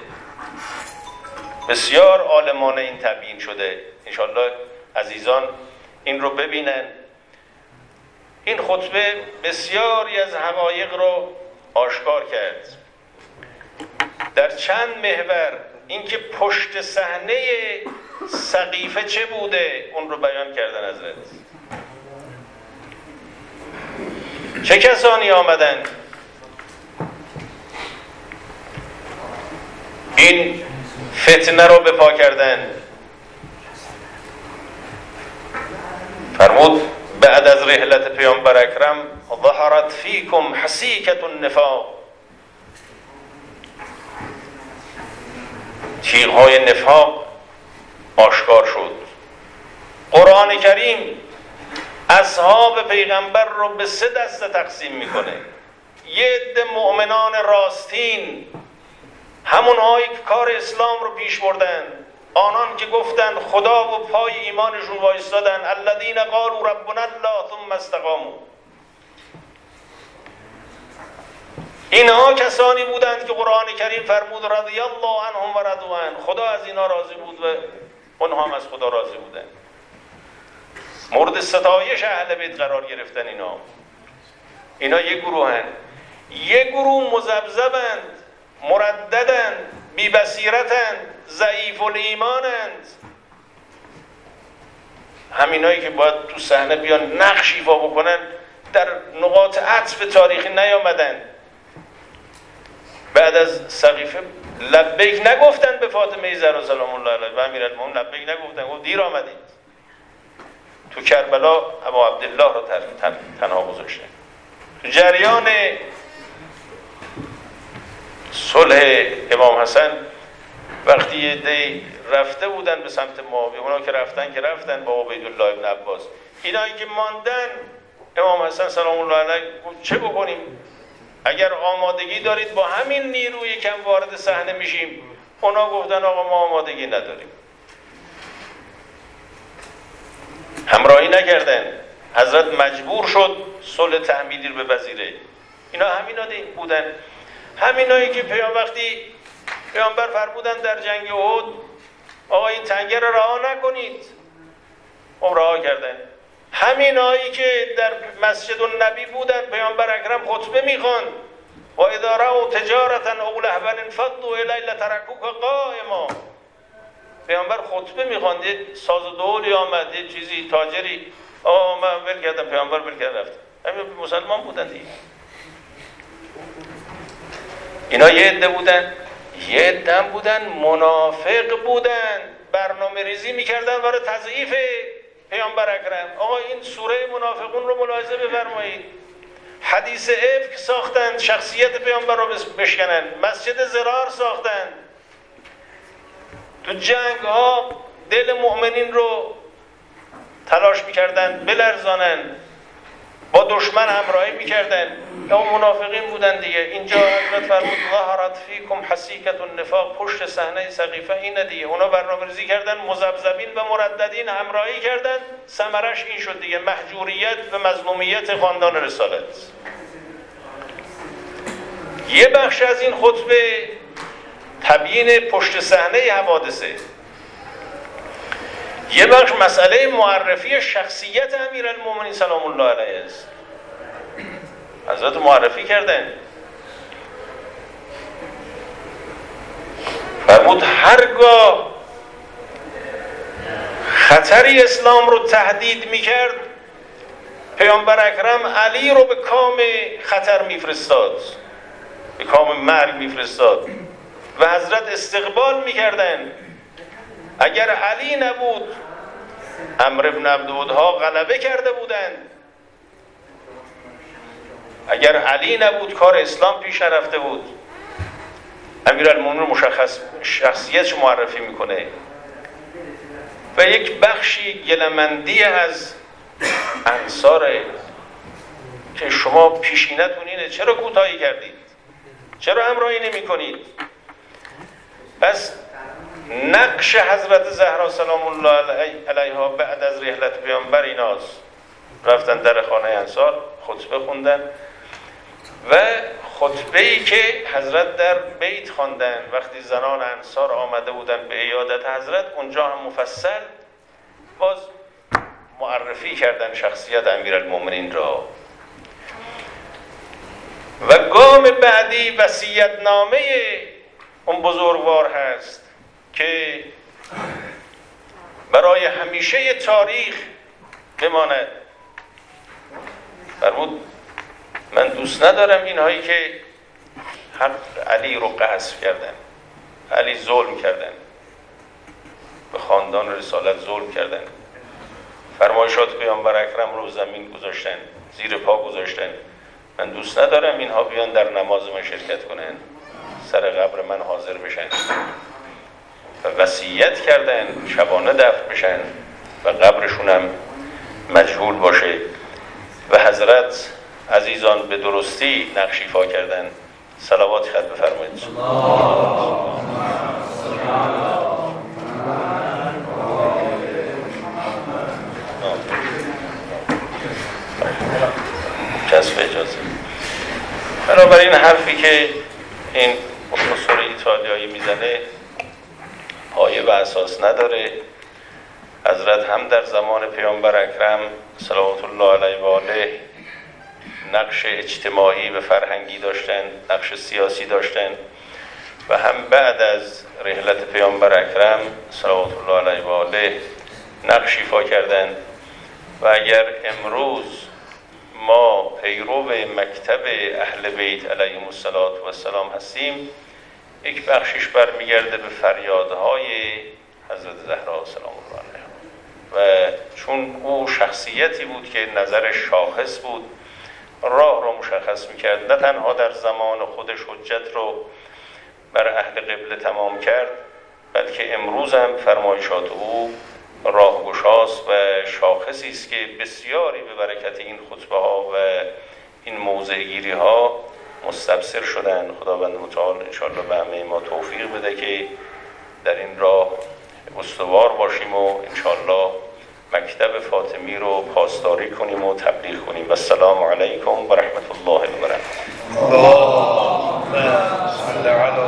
بسیار عالمانه این تبیین شده. انشالله عزیزان این رو ببینن. این خطبه بسیاری از حقایق رو آشکار کرد در چند محور. اینکه پشت صحنه سقیفه چه بوده اون رو بیان کردن حضرت. چه کسانی آمدن این فتنه رو بپا کردن. فرمود بعد از رحلت پیامبر اکرم ظهرت فیکم حسیکة النفاق، تیغ‌های نفاق آشکار شد. قرآن کریم اصحاب پیغمبر رو به سه دسته تقسیم میکنه. یه عده مؤمنان راستین، همون هایی که کار اسلام رو پیش بردن، آنان که گفتن خدا و پای ایمانشون وایستادن، الذین قالوا ربنا الله ثم استقاموا. اینها کسانی بودند که قرآن کریم فرمود رضی الله عنهم و رضوا عنه، خدا از اینا راضی بود و اونها هم از خدا راضی بودند. مورد ستایش اهل بیت قرار گرفتن اینا. اینا یک گروهن. یک گروه مذبذبند، مرددند، بی بصیرتند، ضعیف الایمانند. همینایی که باید تو صحنه بیان نقش ایفا بکنن، در نقاط عطف تاریخی نیامدن. بعد از سقیفه لبیک نگفتن به فاطمه زهرا سلام الله علیها و امیرالمومنین لبیک نگفتن، گفت دیر آمدید. تو کربلا ابا عبدالله رو تن، تنها گذاشتن. تو جریان صلح امام حسن وقتی یه دی رفته بودن به سمت معاویه، اونا که رفتن که رفتن با عبیدالله ابن عباس، اینایی که ماندن امام حسن سلام الله علیه گفت چه بکنیم؟ اگر آمادگی دارید با همین نیروی کم وارد صحنه میشیم. اونا گفتن آقا ما آمادگی نداریم. همراهی نکردن. حضرت مجبور شد صلح تحمیلی رو بپذیره. اینا همینا بودن، همینایی که پیام وقتی پیامبر فرمودن در جنگ احد آقا این تنگه رو رها نکنید، اون رها کردن. همینایی که در مسجد النبی بودن پیامبر اکرم خطبه میخوان و اذا رأوا تجارة او لهوا انفضوا الیه لترکوک قائما. پیامبر خطبه میخوان، یه ساز و دولی آمد، یه چیزی تاجری آقا من ول کردم، پیامبر ول کرد رفت. همین مسلمان بودن دیگه. اینا یه عده بودن، یه عده بودن منافق بودن، برنامه ریزی میکردن برای تضعیف پیامبر اکرم. آقا این سوره منافقون رو ملاحظه بفرمایید. حدیث افک ساختن، شخصیت پیامبر رو بشکنن، مسجد زرار ساختن، تو جنگ ها دل مؤمنین رو تلاش میکردن بلرزانن، با دشمن همراهی میکردن. اون منافقین بودن دیگه. اینجا حضرت فرمود ظهرت فیکم حسیکة النفاق، پشت صحنه سقیفه اینه دیگه. اونا برنامه‌ریزی کردن، مذبذبین و مرددین همراهی کردن، ثمرش این شد دیگه، محجوریت و مظلومیت خاندان رسالت. یه بخش از این خطبه تبیین پشت صحنه حوادثه. یه بخش مسئله معرفی شخصیت امیرالمومنین سلام الله علیه است. حضرت معرفی کردن، فرمود هرگاه خطری اسلام رو تهدید میکرد پیامبر اکرم علی رو به کام خطر میفرستاد، به کام مرگ میفرستاد و حضرت استقبال میکردن. اگر علی نبود عمرو بن عبدودها غلبه کرده بودند، اگر علی نبود کار اسلام پیش نرفته بود. امیرالمومنین مشخص شخصیتش معرفی میکنه و یک بخشی گلمندی از انصاره که شما پیشینتون اینه، چرا کوتاهی کردید؟ چرا همراهی نمی کنید؟ پس نقش حضرت زهرا سلام الله علیها بعد از رحلت پیامبر ایناست. رفتن در خانه انصار خطبه خوندن و خطبه‌ای که حضرت در بیت خواندن وقتی زنان انصار آمده بودن به عیادت حضرت، اونجا هم مفصل باز معرفی کردن شخصیت امیرالمومنین را. و گام بعدی وصیت‌نامه اون بزرگوار هست که برای همیشه تاریخ بماند. فرمود من دوست ندارم اینهایی که هر علی رو قصف کردن، علی ظلم کردن، به خاندان رسالت ظلم کردن، فرمایشات پیامبر اکرم رو زمین گذاشتن، زیر پا گذاشتن. من دوست ندارم اینها بیان در نماز من شرکت کنن، سر قبر من حاضر بشن و وصیت کردن شبانه دفن بشن و قبرشون هم مجهول باشه. و حضرت عزیزان به درستی نقش ایفا کردن. صلوات خط بفرمایید. کسب اجازه. بنابراین حرفی که این پروفسور ایتالیایی میزنه پایه و اساس نداره. حضرت هم در زمان پیامبر اکرم صلوات الله علیه و آله نقش اجتماعی و فرهنگی داشتن، نقش سیاسی داشتن و هم بعد از رحلت پیامبر اکرم صلوات الله علیه و آله نقش ایفا کردند. و اگر امروز ما پیرو مکتب اهل بیت علیهم السلام هستیم، یک بخشش برمیگرده به فریادهای حضرت زهرا سلام الله علیها و چون او شخصیتی بود که نظرش شاخص بود، راه رو مشخص میکرد، نه تنها در زمان خودش حجت رو بر اهل قبله تمام کرد، بلکه امروز هم فرمایشات او راهگشاست و شاخصی است که بسیاری به برکت این خطبه ها و این موضع گیری ها مستبصر شدن. خداوند متعال انشاءالله به همه ما توفیق بده که در این راه استوار باشیم و انشاءالله مکتب فاطمی رو پاسداری کنیم و تبلیغ کنیم. و السلام علیکم و رحمت الله و برکاته. اللهم صل علی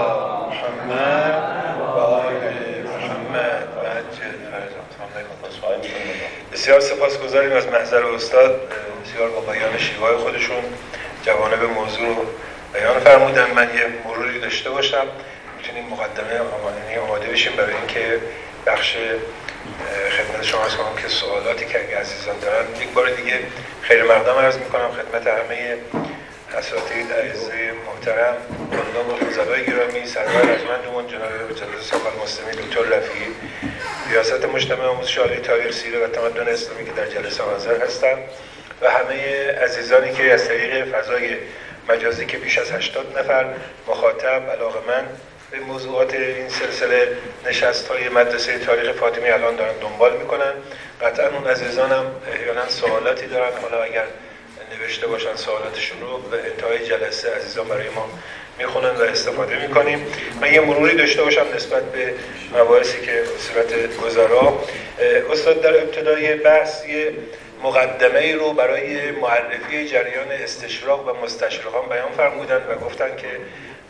محمد و آل محمد و عجل فرجهم. بسیار سپاسگزاریم از محضر استاد، بسیار با بیان شیوای خودشون جوانب موضوع رو بیان فرمودن. من یه مروری داشته باشم، میتونیم مقدمه آمادگی آماده بشیم برای اینکه بخش خدمت شما از کنم که سوالاتی که اگه عزیزان دارن. یک بار دیگه خیر مقدم عرض میکنم خدمت همه اساتید اعزای محترم، طلاب و فضلای گرامی، سرور ارجمندمون جناب جلال صاحب المسلمین دکتر رفیعی، ریاست مجتمع آموزش عالی تاریخ، سیره و تمدن اسلامی که در جلسه حاضر هستند و همه عزیزانی که از طریق فضای مجازی که بیش از هشتاد نفر مخاطب علاقه‌مند به موضوعات این سلسله نشست‌های مدرسه تاریخ فاطمی الان دارن دنبال میکنن. قطعا اون عزیزان هم احیانا سوالاتی دارن، حالا اگر نوشته باشن سوالاتشون رو به انتهای جلسه عزیزان برای ما میخونن و استفاده میکنیم. من یه مروری داشته باشم نسبت به مباحثی که به صورت گذرا استاد در ابتدای بحث یه مقدمه ای رو برای معرفی جریان استشراق و مستشرقان بیان فرمودن و گفتن که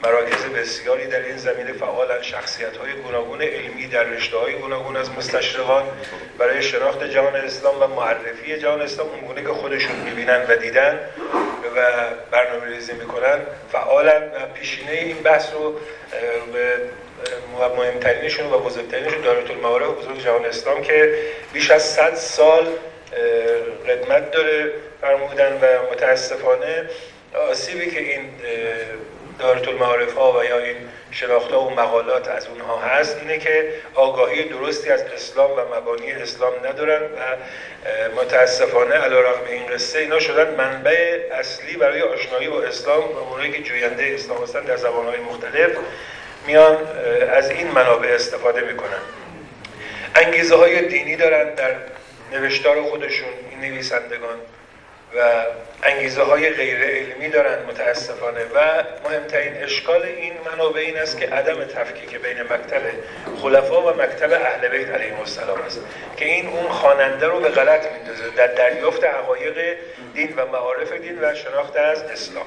مراکز بسیاری در این زمینه فعالن، شخصیت‌های گوناگون علمی در رشته‌های گوناگون از مستشرقان برای شناخت جهان اسلام و معرفی جهان اسلام اونگونه که خودشون می‌بینن و دیدن و برنامه‌ریزی می‌کنن فعالن و پیشینه این بحث رو به مهمترینشون و بزرگترینشون دارالمعارف بزرگ جهان اسلام که بیش از صد سال قدمت داره فرمودن و متاسفانه آسیبی که این دارالمعارف ها و یا این شناخته و مقالات از اونها هست اینه که آگاهی درستی از اسلام و مبانی اسلام ندارن و متاسفانه علیرغم این قصه اینا شدن منبع اصلی برای آشنایی با اسلام و اونایی که جوینده اسلام هستن در زبانهای مختلف میان از این منابع استفاده میکنن. انگیزه های دینی دارن در نوشتار خودشون این نویسندگان و انگیزه های غیر علمی دارن متاسفانه و مهمترین اشکال این منابع این است که عدم تفکیک بین مکتب خلفا و مکتب اهل بیت علیهم السلام است که این اون خواننده رو به غلط میندازه در دریافت حقایق دین و معارف دین و شناخت از اسلام.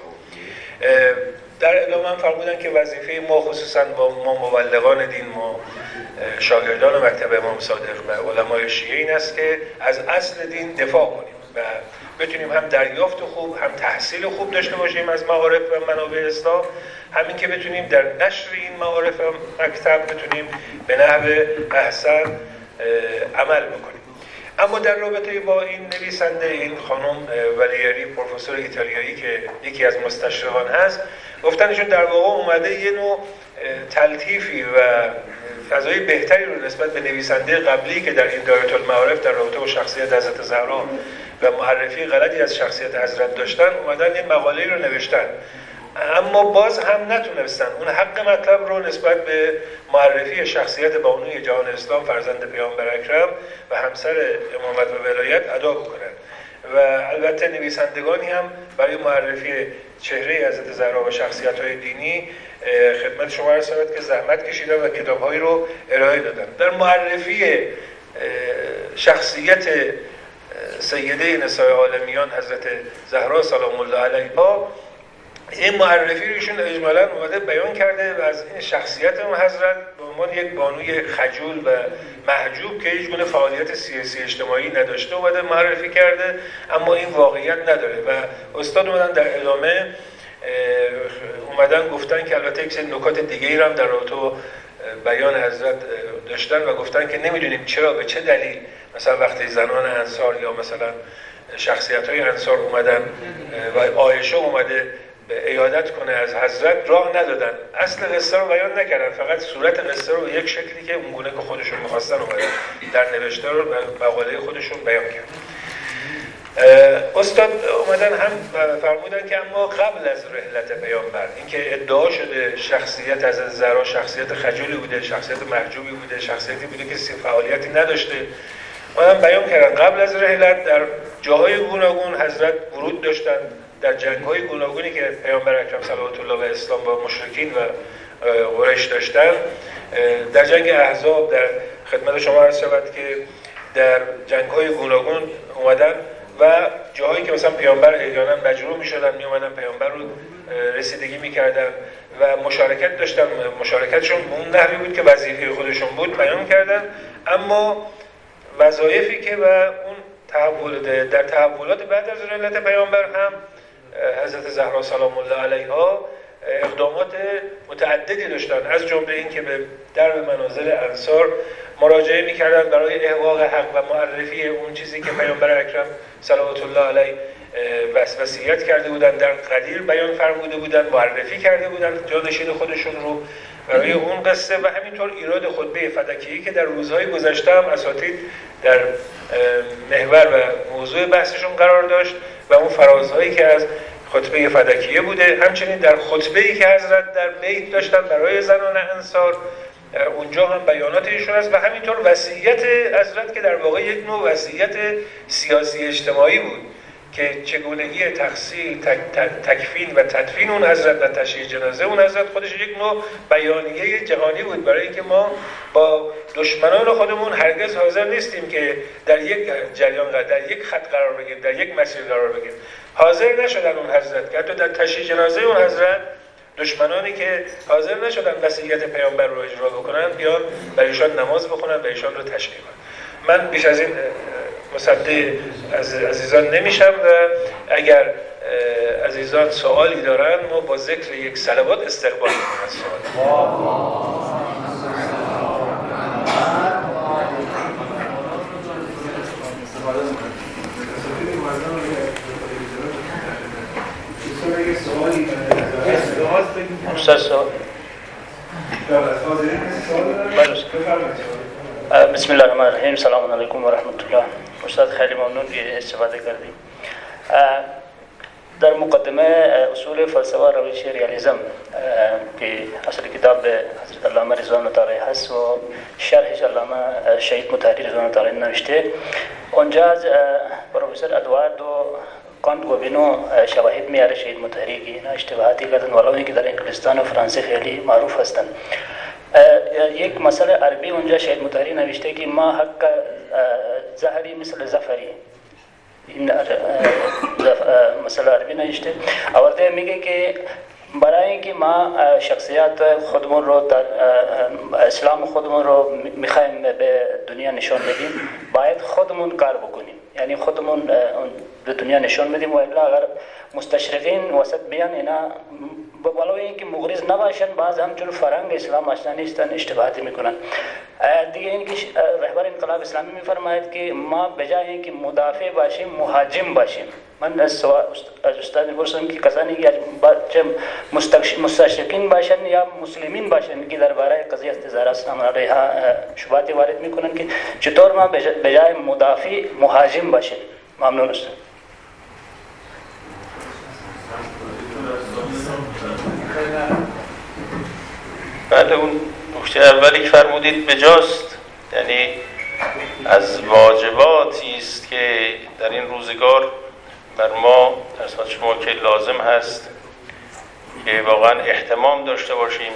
در ادامه هم فرمودن که وظیفه ما خصوصا با ما مبلغان دین، ما شاگردان مکتب امام صادق و علمای شیعه این است که از اصل دین دفاع کنیم و بتونیم هم دریافت خوب هم تحصیل خوب داشته باشیم از معارف و منابع اسلام، همین که بتونیم در نشر این معارف و مکتب بتونیم به نحو احسن عمل بکنیم. اما در رابطه با این نویسنده، این خانم ولیری، پروفسور ایتالیایی که یکی از مستشرقان هست، گفتنشون در واقع اومده یه نوع تلطیفی و فضای بهتری رو نسبت به نویسنده قبلی که در این دایرةالمعارف در رابطه با شخصیت حضرت زهرا و معرفی غلطی از شخصیت حضرت داشتن، اومدن این مقاله رو نوشتن، اما باز هم نتونستن اون حق مطلب رو نسبت به معرفی شخصیت بانوی جهان اسلام فرزند پیامبر اکرم و همسر امامت و ولایت ادا بکنن. و البته نویسندگانی هم برای معرفی چهره حضرت زهرا و شخصیت‌های دینی خدمت شما عرض شود که زحمت کشیدن و کتاب‌هایی رو ارائه دادن. در معرفی شخصیت سیده نساء عالمیان حضرت زهرا سلام الله علیها، این معرفی روشون اجمالاً اومده بیان کرده و از این شخصیت اون حضرت به عنوان یک بانوی خجول و محجوب که هیچ گونه فعالیت سیاسی اجتماعی نداشته اومده معرفی کرده، اما این واقعیت نداره و استاد اومدن در ادامه اومدن گفتن که البته یک سری نکات دیگه‌ای هم در رابطه با بیان حضرت داشتن و گفتن که نمیدونیم چرا به چه دلیل مثلا وقتی زنان انصار یا مثلا شخصیت‌های انصار اومدن و عایشه اومده به عیادت کنه از حضرت راه ندادن، اصل قصه رو بیان نکردن، فقط صورت قصه رو یک شکلی که اونگونه که خودشون می‌خواستن اومدن در نوشته رو مقاله خودشون بیان کردن. استاد اومدن هم فرمودن که اما قبل از رحلت پیامبر، اینکه ادعا شده شخصیت از زهرا شخصیت خجولی بوده، شخصیت محجوبی بوده، شخصیتی بوده که فعالیتی نداشته، اومدن بیان کردن قبل از رحلت در جاهای گوناگون حضرت ورود داشتن، در جنگ‌های گوناگونی که پیامبر اکرم صلوات الله و اسلام با مشرکین و قریش داشتن، در جنگ احزاب در خدمت شما عرض شود که در جنگ‌های گوناگون اومدن و جاهایی که مثلا پیامبر احیانا مجروح می‌شدن میومدن پیامبر رو رسیدگی می‌کردن و مشارکت داشتن، مشارکتشون به اون نحوی بود که وظیفه خودشون بود بیان کردن، اما وظایفی که و اون تحول در تحولات بعد از رحلت پیامبر هم حضرت زهرا سلام الله علیها اقدامات متعددی داشتن، از جمله این که به درب منازل انصار مراجعه می‌کردن برای احقاق حق و معرفی اون چیزی که پیامبر اکرم صلوات الله علیه وصیت کرده بودن در قدیر بیان فرموده بودن، معرفی کرده بودن جانشین خودشون رو برای اون قصه و همینطور ایراد خطبه فدکیه‌ای که در روزهای گذشته هم اساتید در محور و موضوع بحثشون قرار داشت و اون فرازهایی که از خطبه فدکیه بوده، همچنین در خطبه‌ای که حضرت در بیت داشتن برای زنان انصار اونجا هم بیانات ایشون است و همینطور وصیت حضرت که در واقع یک نوع وصیت سیاسی اجتماعی بود که چگونگی تغسیل، تک، تکفین و تدفین اون حضرت و تشییع جنازه اون حضرت خودش یک نوع بیانیه جهانی بود برای اینکه ما با دشمنان خودمون هرگز حاضر نیستیم که در یک جریان در یک خط قرار بگیریم، در یک مسیر قرار بگیریم. حاضر نشدن اون حضرت که حتی در تشییع جنازه اون حضرت دشمنانی که حاضر نشدن وصیت پیامبر رو اجرا بکنن بیان برای ایشان نماز بخونن و ایشان رو تشییع کنن. من بیش از این مصدق از عزیزان نمیشم و اگر عزیزان سوالی دارن ما با ذکر یک صلوات استقبال می‌کنیم از سوال. بسم الله الرحمن الرحیم. سلام علیکم و رحمت الله. استاد خیلی ممنون که استفاده کردیم. در مقدمه اصول فلسفه روش ریالیزم که اصل کتاب حضرت علامه رضوان الله تعالی هست و شرحش علامه شهید مطهری رضوان الله تعالی نوشته. اونجا از پروفسور ادواردو کانت گوبینو شواهد میاره شهید مطهری که اینا اشتباهاتی کردن ولو اینکه در انگلستان و فرانسه خیلی معروف هستن. یک مسئله عربی اونجا شهید مطهری نوشته که ما حق زهری مثل زفری، این مسئله عربی نوشته. آورده میگه که برای اینکه ما شخصیت خودمون رو در اسلام خودمون رو میخوایم به دنیا نشان بدیم باید خودمون کار بکنیم، یعنی خودمون به دنیا نشان بدیم و الا اگر مستشرقین وسط بیان اینا ولو اینکه مغرض نباشن باز همچون فرهنگ اسلام آشنا نیستن اشتباهاتی میکنن. دیگه اینکه رهبر انقلاب اسلامی میفرماید که ما بجای اینکه مدافع باشیم مهاجم باشیم. من از استاد میپرسم که کسانی که مستشرقین باشن یا مسلمین باشن که درباره قضیه استزاره اسلام علیها شبهات وارد میکنن که چطور ما بجای مدافع مهاجم باشیم. ممنون است. بعد اون نکته اولی که فرمودید بجاست، یعنی از واجباتی است که در این روزگار بر ما در شما که لازم هست که واقعا اهتمام داشته باشیم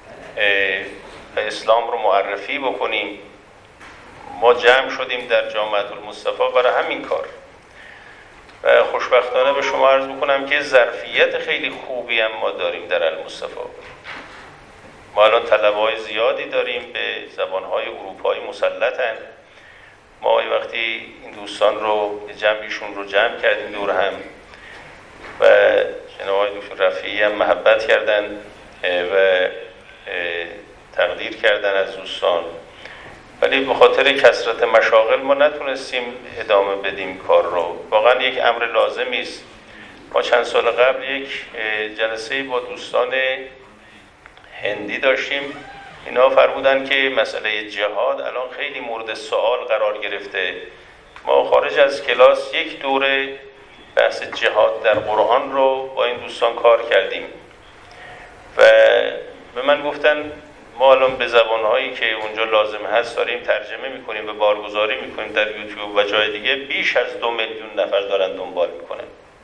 و اسلام رو معرفی بکنیم. ما جمع شدیم در جامعه المصطفی برای همین کار و خوشبختانه به شما عرض بکنم که ظرفیت خیلی خوبی هم ما داریم در المصطفی. ما الان طلبه‌های زیادی داریم به زبانهای اروپایی مسلطن. ما وقتی این دوستان رو جمعیشون رو جمع کردیم دور هم و جناب آقای دکتر رفیعی هم محبت کردن و تقدیر کردن از دوستان، ولی به خاطر کثرت مشاغل ما نتونستیم ادامه بدیم کار رو. واقعا یک امر لازمی است. ما چند سال قبل یک جلسه با دوستان هندی داشتیم. اینا فرمودن که مسئله جهاد الان خیلی مورد سوال قرار گرفته. ما خارج از کلاس یک دوره بحث جهاد در قرآن رو با این دوستان کار کردیم و به من گفتن ما الان به زبانهایی که اونجا لازم هست داریم ترجمه میکنیم و بارگذاری میکنیم در یوتیوب و جای دیگه، بیش از دو میلیون نفر دارن دنبال میکنن.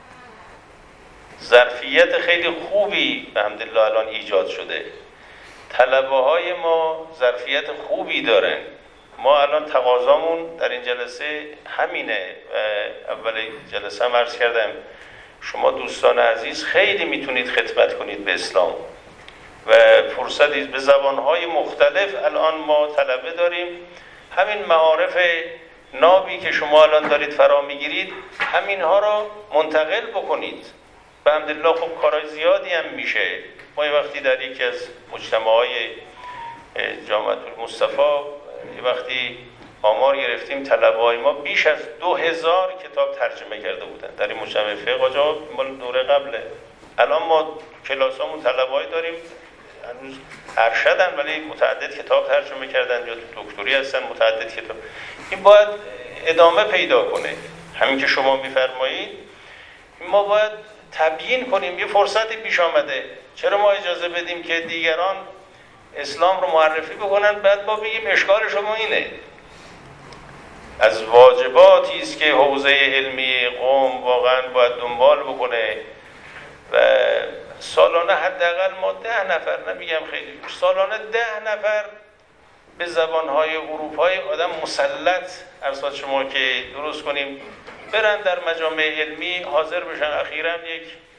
ظرفیت خیلی خوبی به حمدالله الان ایجاد شده. طلبه های ما ظرفیت خوبی دارن. ما الان تقاضامون در این جلسه همینه و اول جلسه هم عرض کردم شما دوستان عزیز خیلی میتونید خدمت کنید به اسلام و فرصتی به زبانهای مختلف الان ما طلبه داریم. همین معارف نابی که شما الان دارید فرا میگیرید همینها رو منتقل بکنید. به حمدالله خب کارهای زیادی هم میشه. ما یه وقتی در یکی از مجتمعهای جامعه المصطفی یه وقتی آمار گرفتیم طلبه‌های ما بیش از دو هزار کتاب ترجمه کرده بودن در این مجتمع فقه. آجا مال دوره قبله. الان ما کلاسامون طلبه‌ای داریم هنوز ارشدن ولی متعدد کتاب ترجمه کردن یا دکتری هستن متعدد کتاب. این باید ادامه پیدا کنه. همین که شما میفرمایید ما باید تبیین کنیم. یه فرصتی پیش آمده، چرا ما اجازه بدیم که دیگران اسلام رو معرفی بکنن بعد ما بگیم اشکال شما اینه؟ از واجباتی است که حوزه علمی قوم واقعا باید دنبال بکنه و سالانه حداقل ما ده نفر، نمیگم خیلی، سالانه ده نفر به زبانهای اروپایی آدم مسلط ارسال شما که درست کنیم برن در مجامع علمی حاضر بشن. اخیراً یک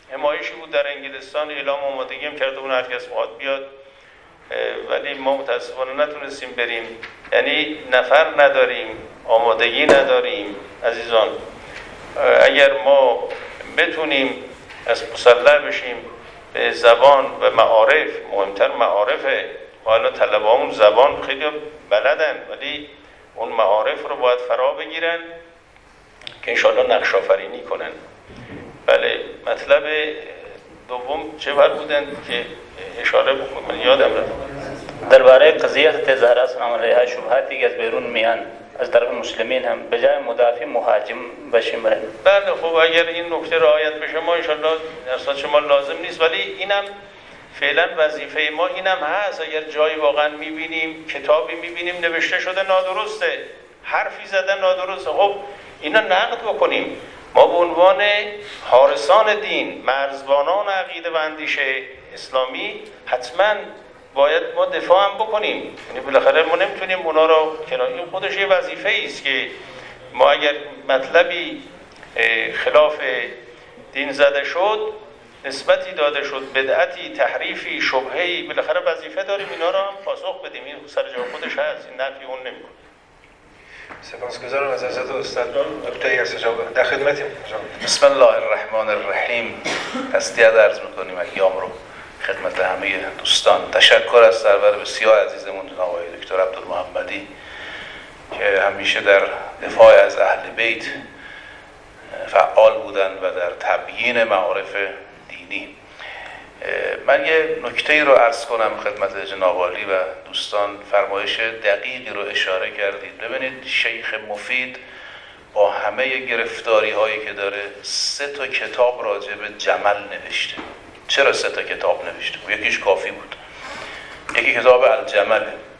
همایشی بود در انگلستان، اعلام آمادگی هم کرده اون هر کس میخواد بیاد، ولی ما متاسفانه نتونستیم بریم. یعنی نفر نداریم، آمادگی نداریم. عزیزان اگر ما بتونیم از مسلح بشیم به زبان و معارف، مهمتر معارفه، حالا طلبه‌هامون زبان خیلی بلدن ولی اون معارف رو باید فرا بگیرن که انشاءالله نقش آفرینی کنن. بله مطلب دوم چه بر بودن که اشاره بکنم یادم رفت. درباره قضیه تظاهر از امرها شبهاتی که از بیرون میان از طرف مسلمین هم به جای مدافع مهاجم بشیم. بله خب اگر این نکته رعایت بشه ما انشاءالله اصلا شما لازم نیست، ولی اینم فعلا وظیفه ما اینم هست. اگر جایی واقعا میبینیم کتابی میبینیم نوشته شده نادرسته، حرفی زدن نادرسته، خب اینا نقد بکنیم. ما به عنوان حارسان دین، مرزبانان عقیده و اندیشه اسلامی حتما باید ما دفاع هم بکنیم. یعنی بالاخره ما نمیتونیم اونا رو کنار، این خودش یه وظیفه است که ما اگر مطلبی خلاف دین زده شد، نسبتی داده شد، بدعتی، تحریفی، شبهه‌ای، بالاخره وظیفه داریم اینا رو هم پاسخ بدیم. این سر جای خودش هست، این نفی اون نمیکنه. سپاسگزارم از حضرت استاد. نکته‌ای هست جواب در خدمتیم. بسم الله الرحمن الرحیم. تسلیت عرض می‌کنیم ایام رو خدمت همه دوستان. تشکر از سرور بسیار عزیزمون جناب آقای دکتر عبدالمحمدی که همیشه در دفاع از اهل بیت فعال بودن و در تبیین معارف دینی. من یه نکته‌ای رو عرض کنم خدمت جناب عالی و دوستان. فرمایش دقیقی رو اشاره کردید. ببینید شیخ مفید با همه گرفتاری هایی که داره سه تا کتاب راجع به جمل نوشته. چرا سه تا کتاب نوشته؟ یکیش کافی بود. یکی کتاب الجمل،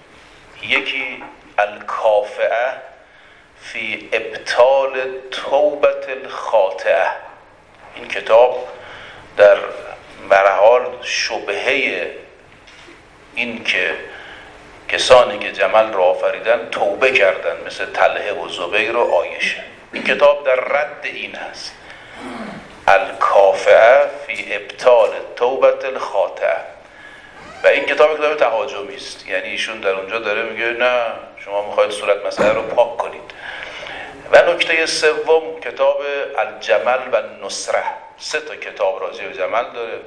یکی الکافئه فی ابطال توبت الخاطئه. این کتاب در برحال شبهه این که کسانی که جمل را آفریدن توبه کردن مثل طلحه و زبیر و عایشه. این کتاب در رد این هست. الکافئه فی ابطال توبت الخاطئه. و این کتاب کتاب تهاجمی است، یعنی ایشون در اونجا داره میگه نه شما میخواید صورت مسئله رو پاک کنید. و نکته سوم کتاب الجمل و نصره. سه تا کتاب راجع به جمل داره.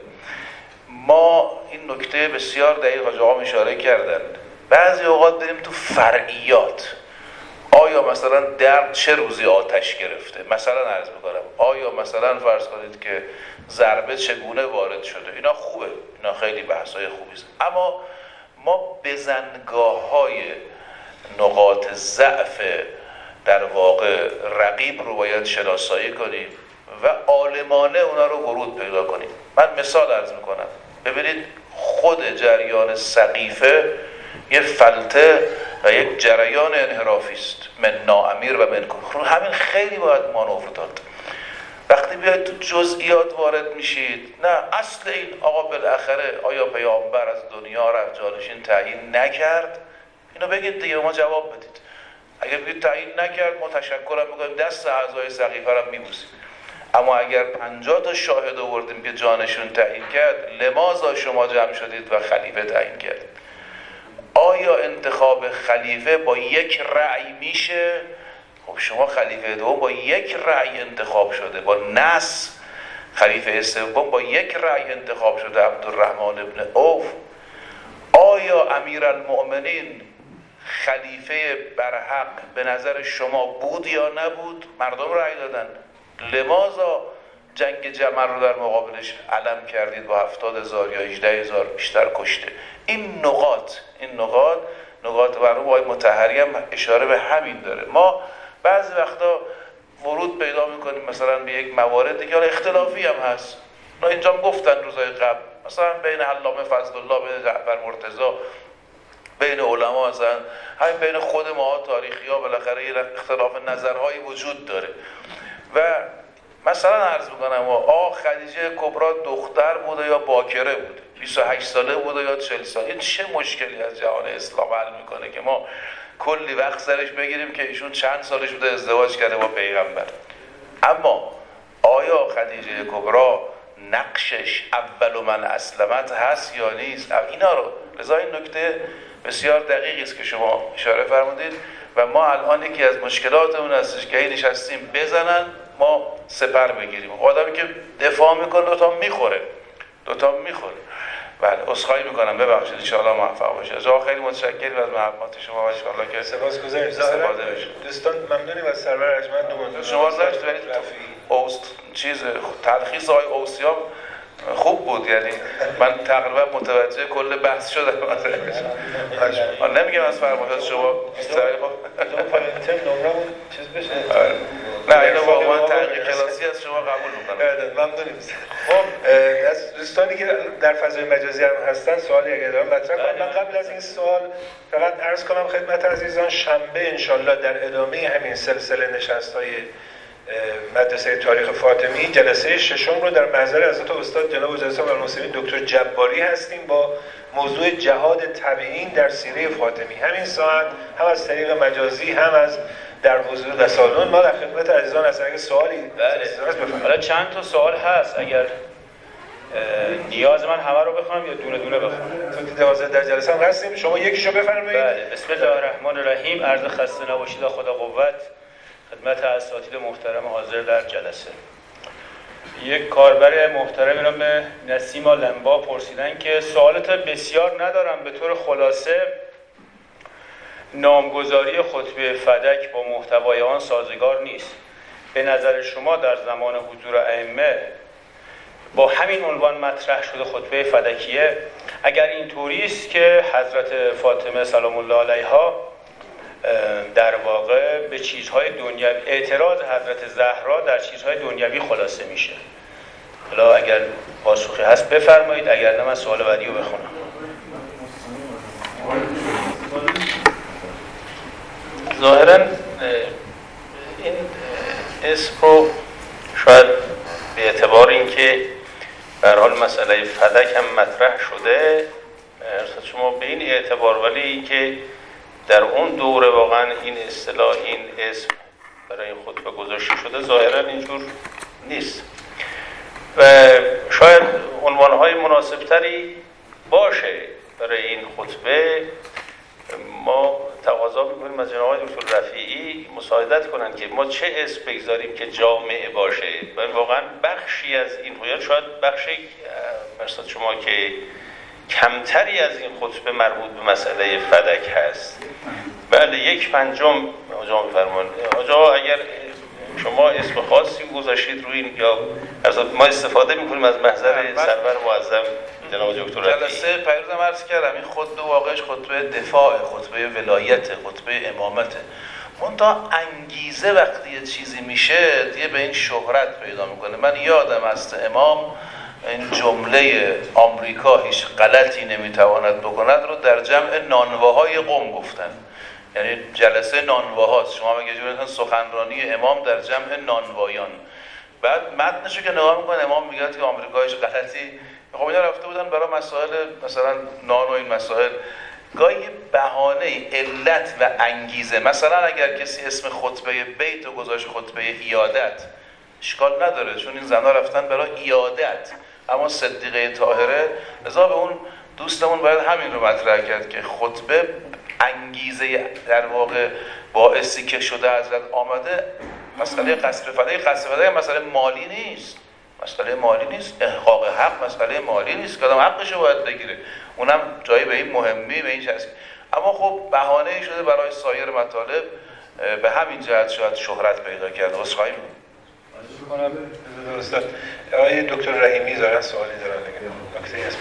ما این نکته بسیار دقیق حاج آقا اشاره کردن. بعضی اوقات بریم تو فرعیات. آیا مثلا درد چه روزی آتش گرفته؟ مثلا عرض میکنم آیا مثلا فرض کنید که ضربه چگونه وارد شده؟ اینا خوبه، اینا خیلی بحثای خوبی است. اما ما بزنگاه‌های نقاط ضعف در واقع رقیب رو باید شناسایی کنیم و عالمانه اونا رو ورود پیدا کنیم. من مثال عرض میکنم. ببینید خود جریان سقیفه یه فلته و یک جریان انحرافی است، من ناامیر و من کفر. همین خیلی باید مانور داد. وقتی بیاید تو جزئیات وارد میشید، نه اصل این آقا بالاخره آیا پیامبر از دنیا رفت جانشین تعیین نکرد؟ اینو بگید دیگه ما جواب بدید. اگر بگید تعیین نکرد ما تشکرم میکنیم، دست اعضای سقیفه رو میبوسیم. اما اگر پنجاه تا شاهد آوردیم که جانشون تعیین کرد، لماذا شما جمع شدید و خلیفه تعیین کردید؟ آیا انتخاب خلیفه با یک رأی میشه؟ خب شما خلیفه دوم با یک رأی انتخاب شده، با نص. خلیفه سوم با یک رأی انتخاب شده، عبدالرحمن ابن عوف. آیا امیرالمؤمنین خلیفه برحق به نظر شما بود یا نبود؟ مردم رأی دادن. لماذا جنگ جمل رو در مقابلش علم کردید با هفتاد هزار یا هجده هزار بیشتر کشته؟ این نقاط این نقاط نقاط برای آقای مطهری هم اشاره به همین داره. ما بعضی وقتا ورود پیدا میکنیم مثلا به یک مواردی که اختلافی هم هست. نه اینجا گفتن روزهای قبل مثلا بین علامه فضل الله، بین جعفر مرتضی، بین علما، مثلا همین بین خود ما تاریخی ها بالاخره یه اختلاف نظرهایی وجود داره. و مثلا عرض میکنم آ خدیجه کبرا دختر بوده یا باکره بوده، بیست و هشت ساله بوده یا چهل ساله؟ این چه مشکلی از جهان اسلام حل میکنه که ما کلی وقت سرش بگیریم که ایشون چند سالش بوده ازدواج کرده با پیغمبر؟ اما آیا خدیجه کبرا نقشش اول من اسلمت هست یا نیست، اینا رو. لذا این نکته بسیار دقیقی است که شما اشاره فرمودید و ما الان یکی از مشکلاتمون هستش که این نشستیم بزنن ما سپر بگیریم. آدمی که دفاع میکنه دوتا میخوره دوتا میخوره. بله عذرخواهی میکنم، ببخشید، ان شاء الله موفق باشید. جا خیلی متشکرم از محبت شما و ان شاء الله که سپاسگزاریم. ظاهرا دوستان ممنونیم از سرور ارجمند دومون. شما داشت ولی اوست چیز تلخیص آقای اوسیا خوب بود، یعنی من تقریبا متوجه کل بحث شدم. من نمیگم از فرمایشات شما بیشتر دو پالنتم نمرمون چیز بشه. نه اینو واقعا تحقیق کلاسی از شما قبول میکنم. ممنونیم. خب از دوستانی که در فضای مجازی هم هستن سوالی اگر دارن مطرح کنم. من قبل از این سوال فقط عرض کنم خدمت عزیزان شنبه انشالله در ادامه همین سلسله نشست‌های مدرسه تاریخ فاطمی جلسه ششم رو در محضر حضرت استاد جناب وجازه المسلمین دکتر جباری هستیم با موضوع جهاد تابعین در سیره فاطمی. همین ساعت هم از طریق مجازی هم از در حضور و سالن. ما در خدمت عزیزان هستیم اگه سوالی بله. حالا چند تا سوال هست، اگر نیاز من همه رو بخونم یا دونه دونه بخونم؟ تو که دوازده در جلسه هم هستیم، شما یکیشو بفرمایید. بله. بسم الله الرحمن الرحیم. عرض خسته نباشید، خدا قوت خدمت اساتید محترم حاضر در جلسه. یک کاربر محترم نام نسیما لمبا پرسیدن که سوالات بسیار ندارم، به طور خلاصه نامگذاری خطبه فدک با محتوای آن سازگار نیست. به نظر شما در زمان حضور ائمه با همین عنوان مطرح شده خطبه فدکیه؟ اگر این طوری است که حضرت فاطمه سلام الله علیها در واقع به چیزهای دنیوی، اعتراض حضرت زهرا در چیزهای دنیوی خلاصه میشه. حالا اگر پاسخی هست بفرمایید، اگر نه من سوال بعدی رو بخونم. ظاهراً این اسم رو شاید به اعتبار اینکه به هر حال مسئله فدک هم مطرح شده شما به این اعتبار، ولی اینکه در اون دوره واقعا این اصطلاح این اسم برای خطبه گذاشته شده ظاهرا اینجور نیست و شاید عنوانهای مناسبتری باشه برای این خطبه. ما تقاضا میکنیم از جناب دکتر رفیعی مساعدت کنن که ما چه اسم بگذاریم که جامع باشه و واقعا بخشی از این هویت، شاید بخشی مثلا شما که کمتری از این خطبه مربوط به مسئله فدک هست. بله یک پنجم آجا میفرمان. آجا اگر شما اسم خاصی گذاشتید روی این یا ما استفاده میکنیم از محضر سرور معظم جناب دکتر رفیعی. جلسه پیروزم عرض کردم این خطبه واقعش خطبه دفاع، خطبه ولایت، خطبه امامت. منتها انگیزه وقتی یه چیزی میشه دیگه به این شهرت پیدا میکنه. من یادم است امام این جمله آمریکا هیچ غلطی نمیتواند بکند رو در جمع نانواهای قم گفتن. یعنی جلسه نانواهاست. شما بگید جوری سخنرانی امام در جمع نانوایان. بعد متنشو که نگاه میکنه امام میگه که آمریکا هیچ غلطی، خب اینا رفته بودن برای مسائل مثلا نان و این مسائل. گاهی بهانه علت و انگیزه، مثلا اگر کسی اسم خطبه بیت رو گذاشت خطبه ایادت اشکال نداره چون این زنا رفتن برای ایادت، اما صدیقه طاهره لذا به اون دوستمون باید همین رو مطرح کرد که خطبه انگیزه در واقع باعثی که شده حضرت آمده مسئله قصر فدای قصر فدای مسئله مالی نیست، مسئله مالی نیست، احقاق حق مسئله مالی نیست که آدم حقش رو باید بگیره، اونم جایی به این مهمی به این چیز. اما خب بهانه‌ای شده برای سایر مطالب، به همین جهت شاید شهرت پیدا کرده. عذرخواهی می‌کنم استاد. آقای دکتر رحیمی دارن سوالی دارن دیگه. نکته‌ای هست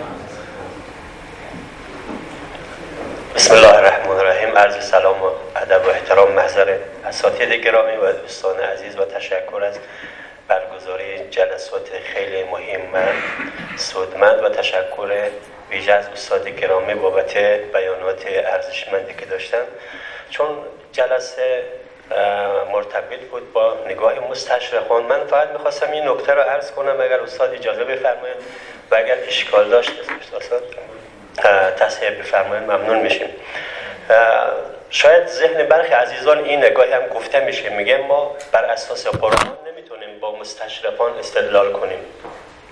بسم الله الرحمن الرحیم. عرض سلام و ادب و احترام محضر اساتید گرامی و دوستان عزیز و تشکر از برگزاری جلسات خیلی مهم سودمند و تشکر ویژه از استاد گرامی بابت بیانات ارزشمندی که داشتن، چون جلسه مرتبط بود با نگاه مستشرقان. من فقط میخواستم این نکته رو عرض کنم اگر استاد اجازه بفرمایید و اگر اشکال داشت استاد تصحیح بفرمایید ممنون میشیم. شاید ذهن برخی عزیزان این نگاهی هم گفته میشه، میگه ما بر اساس قرآن نمیتونیم با مستشرقان استدلال کنیم.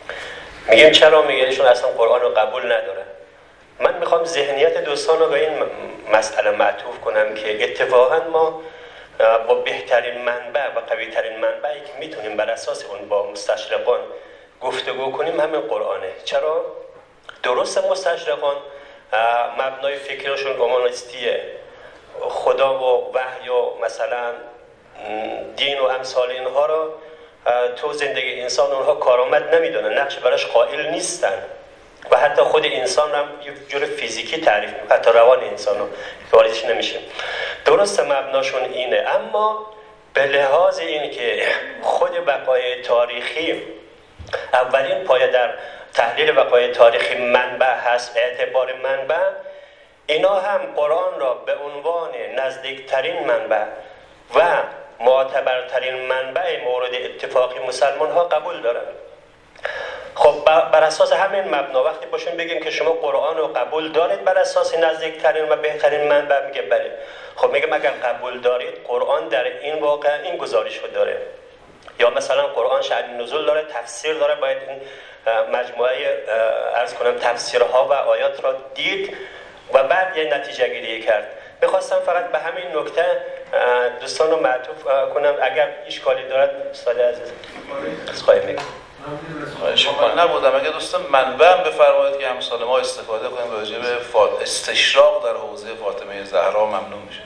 میگیم چرا؟ میگن چون اصلا قرآن رو قبول نداره. من میخوام ذهنیت دوستان رو به این مسئله معطوف کنم که اتفاقا ما با بهترین منبع و قوی ترین منبعی که میتونیم بر اساس اون با مستشرقان گفتگو کنیم همین قرآنه. چرا؟ درست مستشرقان مبنای فکرشون اومانیستیه، خدا و وحی و مثلا دین و امثال اینها رو تو زندگی انسان اونها کارآمد نمیدونن، نقش براش قائل نیستن و حتی خود انسان هم یه جور فیزیکی تعریف میکنه، حتی روان انسان رو واردش نمیشه. درست مبناشون اینه، اما به لحاظ این که خود بقای تاریخی اولین پایه در تحلیل وقایع تاریخی منبع هست، اعتبار منبع، اینا هم قرآن را به عنوان نزدیکترین منبع و معتبرترین منبع مورد اتفاقی مسلمان ها قبول دارن. خب بر اساس همین مبنا وقتی باشیم بگیم که شما قرآن رو قبول دارید بر اساس نزدیکترین و بهترین منبع، میگه بله. خب میگم اگر قبول دارید قرآن در این واقع این گزارش رو داره، یا مثلا قرآن شأن نزول داره، تفسیر داره، باید این مجموعه عرض کنم تفسیرها و آیات را دید و بعد یه نتیجه گیری کرد. میخواستم فقط به همین نکته دوستان رو معطوف کنم، اگر اشکالی دارد استاد عزیز از خواهی میگم. شکر نبودم اگه دوستان منبع هم بفرمایید که امثال ما استفاده کنیم راجع به استشراق در حوزه فاطمه زهرا ممنون میشه.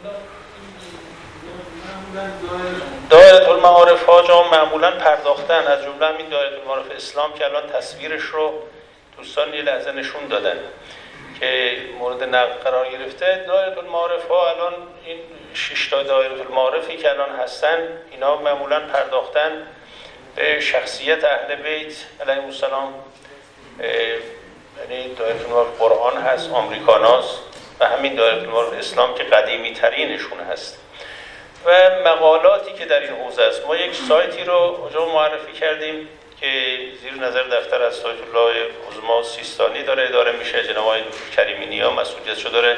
دایره المعارف ها جا معمولا پرداختن، از جمله همین دایره المعارف اسلام که الان تصویرش رو دوستان یه لحظه نشون دادن که مورد نقد قرار گرفته. دایره المعارف ها الان این شش تا دایره المعارفی که الان هستن اینا معمولا پرداختن به شخصیت اهل بیت علیهم السلام، یعنی دایره المعارف قرآن هست، آمریکاناست و همین دایره المعارف اسلام که قدیمی ترینشون هست و مقالاتی که در این حوزه است. ما یک سایتی رو اونجا معرفی کردیم که زیر نظر دفتر اساتید الله عظما سیستانی داره اداره میشه، جناب آقای کریمی نیا مسئولیتشو داره.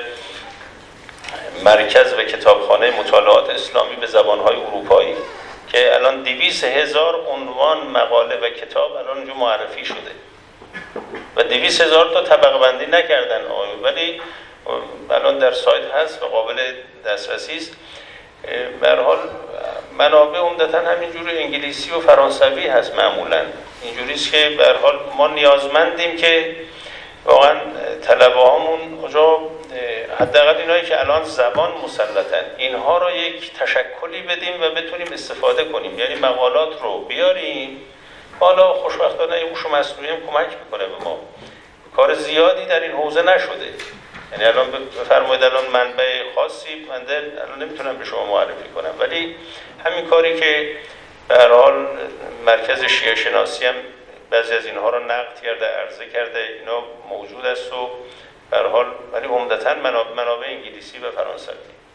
مرکز و کتابخانه مطالعات اسلامی به زبانهای اروپایی که الان دویست هزار عنوان مقاله و کتاب الان اونجا معرفی شده و دویست هزار تا طبقه بندی نکردن آقایون، ولی الان در سایت هست و قابل دسترسی است. به هر حال منابع عمدتاً همینجور انگلیسی و فرانسوی هست، معمولاً اینجوری است که به هر حال ما نیازمندیم که واقعاً طلبه‌هامون اونجا حداقل اینایی که الان زبان مسلطن اینها رو یک تشکلی بدیم و بتونیم استفاده کنیم، یعنی مقالات رو بیاریم. حالا خوشبختانه این هوش مصنوعی هم کمک میکنه به ما، کار زیادی در این حوزه نشده. یعنی الان بفرمایید الان منبع خاصی من الان نمیتونم به شما معرفی کنم، ولی همین کاری که به هر حال مرکز شیعه شناسی هم بعضی از اینها رو نقد کرده، عرضه کرده، اینا موجود است و به هر حال ولی عمدتاً منابع انگلیسی و فرانسوی.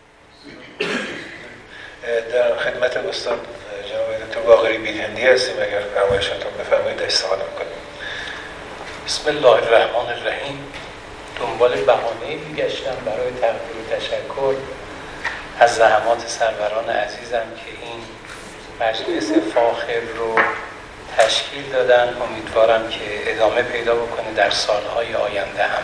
در خدمت استاد جناب دکتر باقری بیلهندی هستیم، اگر فرمایشاتون بفرمایید استفاده می‌کنیم. بسم الله الرحمن الرحیم. دنبال بهانه‌ای می‌گشتم برای تقدیم و تشکر از زحمات سروران عزیزم که این مجلس فاخر رو تشکیل دادن. امیدوارم که ادامه پیدا بکنه در سالهای آینده هم.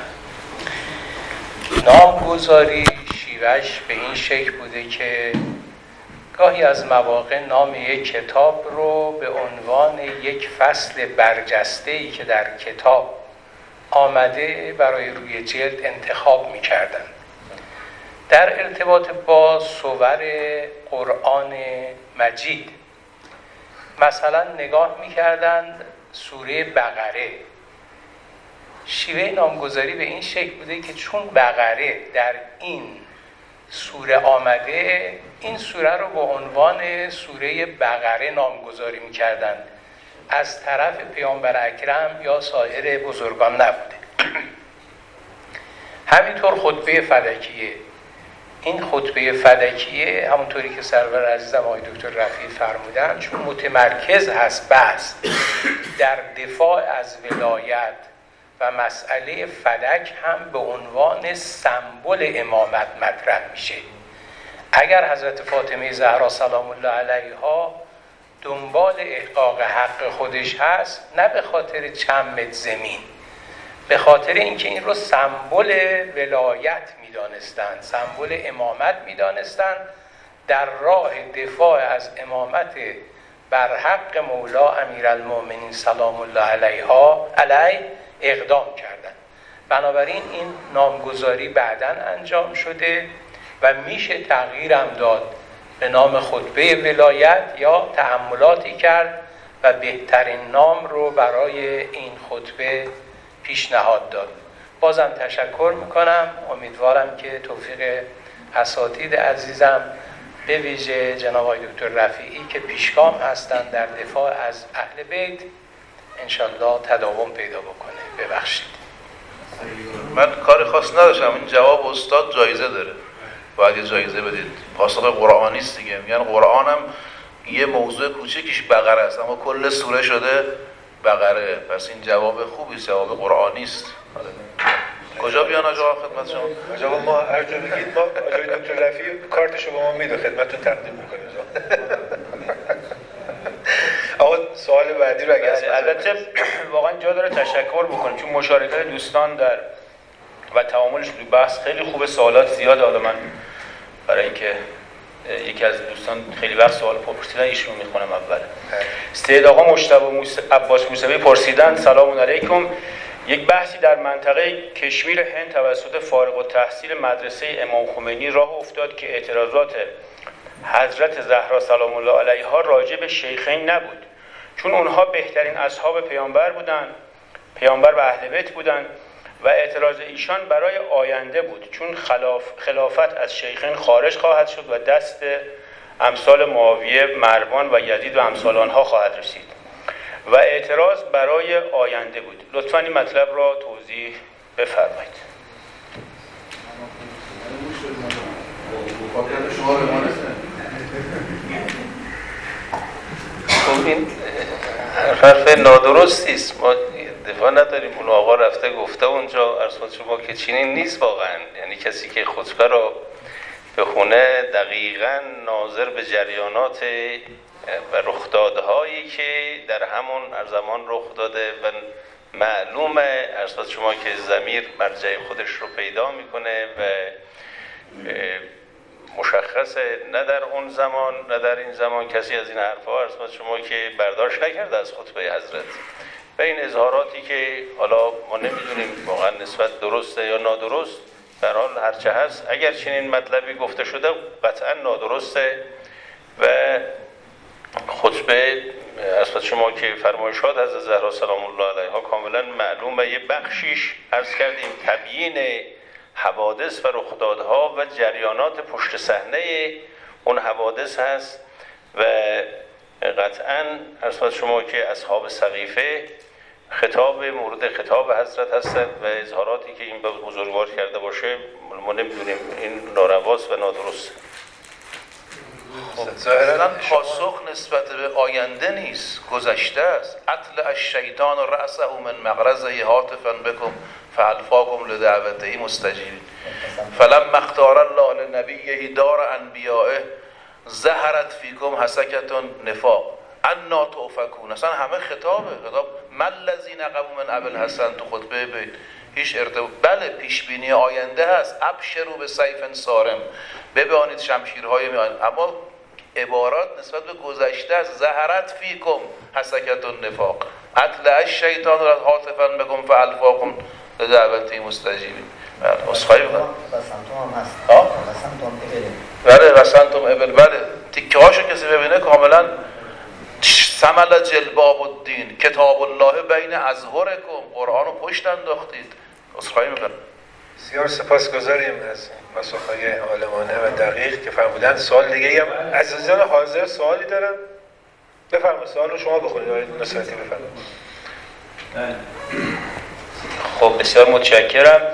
نامگذاری شیوهش به این شکل بوده که گاهی از مواقع نام یک کتاب رو به عنوان یک فصل برجسته‌ای که در کتاب آمده برای روی جلد انتخاب می‌کردند. در ارتباط با صور قرآن مجید مثلا نگاه می‌کردند سوره بقره، شیوه نامگذاری به این شکل بوده که چون بقره در این سوره آمده، این سوره رو به عنوان سوره بقره نامگذاری می‌کردند، از طرف پیامبر اکرم یا سایر بزرگان نبوده. همینطور خطبه فدکیه، این خطبه فدکیه همونطوری که سرور عزیزم آقای دکتر رفیع فرمودن، چون متمرکز هست بس در دفاع از ولایت و مسئله فدک هم به عنوان سمبل امامت مطرح میشه. اگر حضرت فاطمه زهرا سلام الله علیها دنبال احقاق حق خودش هست، نه به خاطر چند متر زمین، به خاطر اینکه این رو سمبل ولایت میدانستند، سمبل امامت میدانستند، در راه دفاع از امامت بر حق مولا امیرالمومنین سلام الله علیها علیه اقدام کردند. بنابراین این نامگذاری بعداً انجام شده و میشه تغییرم داد به نام خطبه ولایت یا تأملاتی کرد و بهترین نام رو برای این خطبه پیشنهاد داد. بازم تشکر میکنم، امیدوارم که توفیق اساتید عزیزم به ویژه جناب آقای دکتر رفیعی که پیشگام هستند در دفاع از اهل بیت انشالله تداوم پیدا بکنه. ببخشید من کاری خاص نداشتم، این جواب استاد جایزه داره، باید یه جایزه بدید. پاسخ قرآنی است دیگه، میگن قرآن هم یه موضوع کوچکیش بقره است اما کل سوره شده بقره، پس این جواب خوبی است، جواب قرآنی است. کجا بیان آجا خدمت شما؟ آجا ما هر جا بگید ما آجای دکتر رفیعی کارتشو به ما میده، خدمتتون تقدیم میکنیم. آقا سوال بعدی رو اگر البته واقعا جا داره تشکر بکنیم چون مشارکت دوستان در و تعاملش تو بحث خیلی خوبه. سوالات زیاده، حالا من برای اینکه یکی از دوستان خیلی وقت سوال پرسیدن ایشون میخونم. اول سید آقا مجتبی موس... عباس موسوی پرسیدن سلام علیکم، یک بحثی در منطقه کشمیر هند توسط فارغ التحصیل مدرسه امام خمینی راه افتاد که اعتراضات حضرت زهرا سلام الله علیها راجع به شیخین نبود، چون اونها بهترین اصحاب پیامبر بودند، پیامبر و اهل بیت بودند و اعتراض ایشان برای آینده بود، چون خلاف خلافت از شیخین خارج خواهد شد و دست امثال معاویه، مروان و یزید و امثال آنها خواهد رسید و اعتراض برای آینده بود. لطفاً این مطلب را توضیح بفرمایید. خب این حرف نادرستی است، ما دفاع نداریم. اون آقا رفته گفته اونجا، عرض خود شما که چنین نیست واقعا. یعنی کسی که خطبه را بخونه دقیقاً ناظر به جریانات و رخدادهایی که در همون زمان رخ داده و معلومه، عرض خود شما که ضمیر مرجع خودش رو پیدا میکنه و مشخصه نه در اون زمان نه در این زمان کسی از این حرفا عرض خود شما که برداشت نکرده از خطبه حضرت و این اظهاراتی که حالا ما نمیدونیم واقعا نسبت درسته یا نادرست، در حال هرچه هست اگر چنین مطلبی گفته شده قطعا نادرسته و خطبه از شما که فرمایشات از زهرا سلام الله علیها کاملا معلومه. یه بخشیش عرض کردیم تبیین حوادث و رخدادها و جریانات پشت صحنه اون حوادث هست و قطعاً عرض شما که اصحاب سقیفه خطاب مورد خطاب حضرت هستند و اظهاراتی که این بزرگوار کرده باشه ما نمیدونیم این نارواست و نادرسته. ظاهراً پاسخ نسبت به آینده نیست، گذشته است. اطلع الشیطان رأسه من مغرزه هاتفا بکم فالفاکم لدعوته مستجیبین فلما اختار الله لنبیه دار انبیائه ظهرت فیکم حسکتون نفاق انا توفکون. اصلا همه خطابه، خطاب من الذین نقموا من ابل حسن تو خطبه بیت هیچ ارتباط. بله پیشبینی آینده هست، ابشروا به سیف صارم، ببینید شمشیرهای میان، اما عبارات نسبت به گذشته است. ظهرت فیکم حسکتون نفاق اطلع الشیطان را هاتفا بکم فالفاکم لدعوته مستجیبین. بله اسخای بکنم وسنتم هم هست. ها وسنتم ابل. بله وسنتم ابل. بله تیکه هاشو کسی ببینه کاملا سمل جلباب الدین کتاب الله بین اظهرکم، قرآن رو پشت انداختید. اسخای میکنم. بسیار سپاسگزاریم از پاسخهای عالمانه و دقیق که فرمودن. سوال دیگه هم عزیزان حاضر سوالی دارن؟ بفرمایید سوال رو شما بخونید. آقای نصرتی بفرمایید. خب بسیار متشکرم.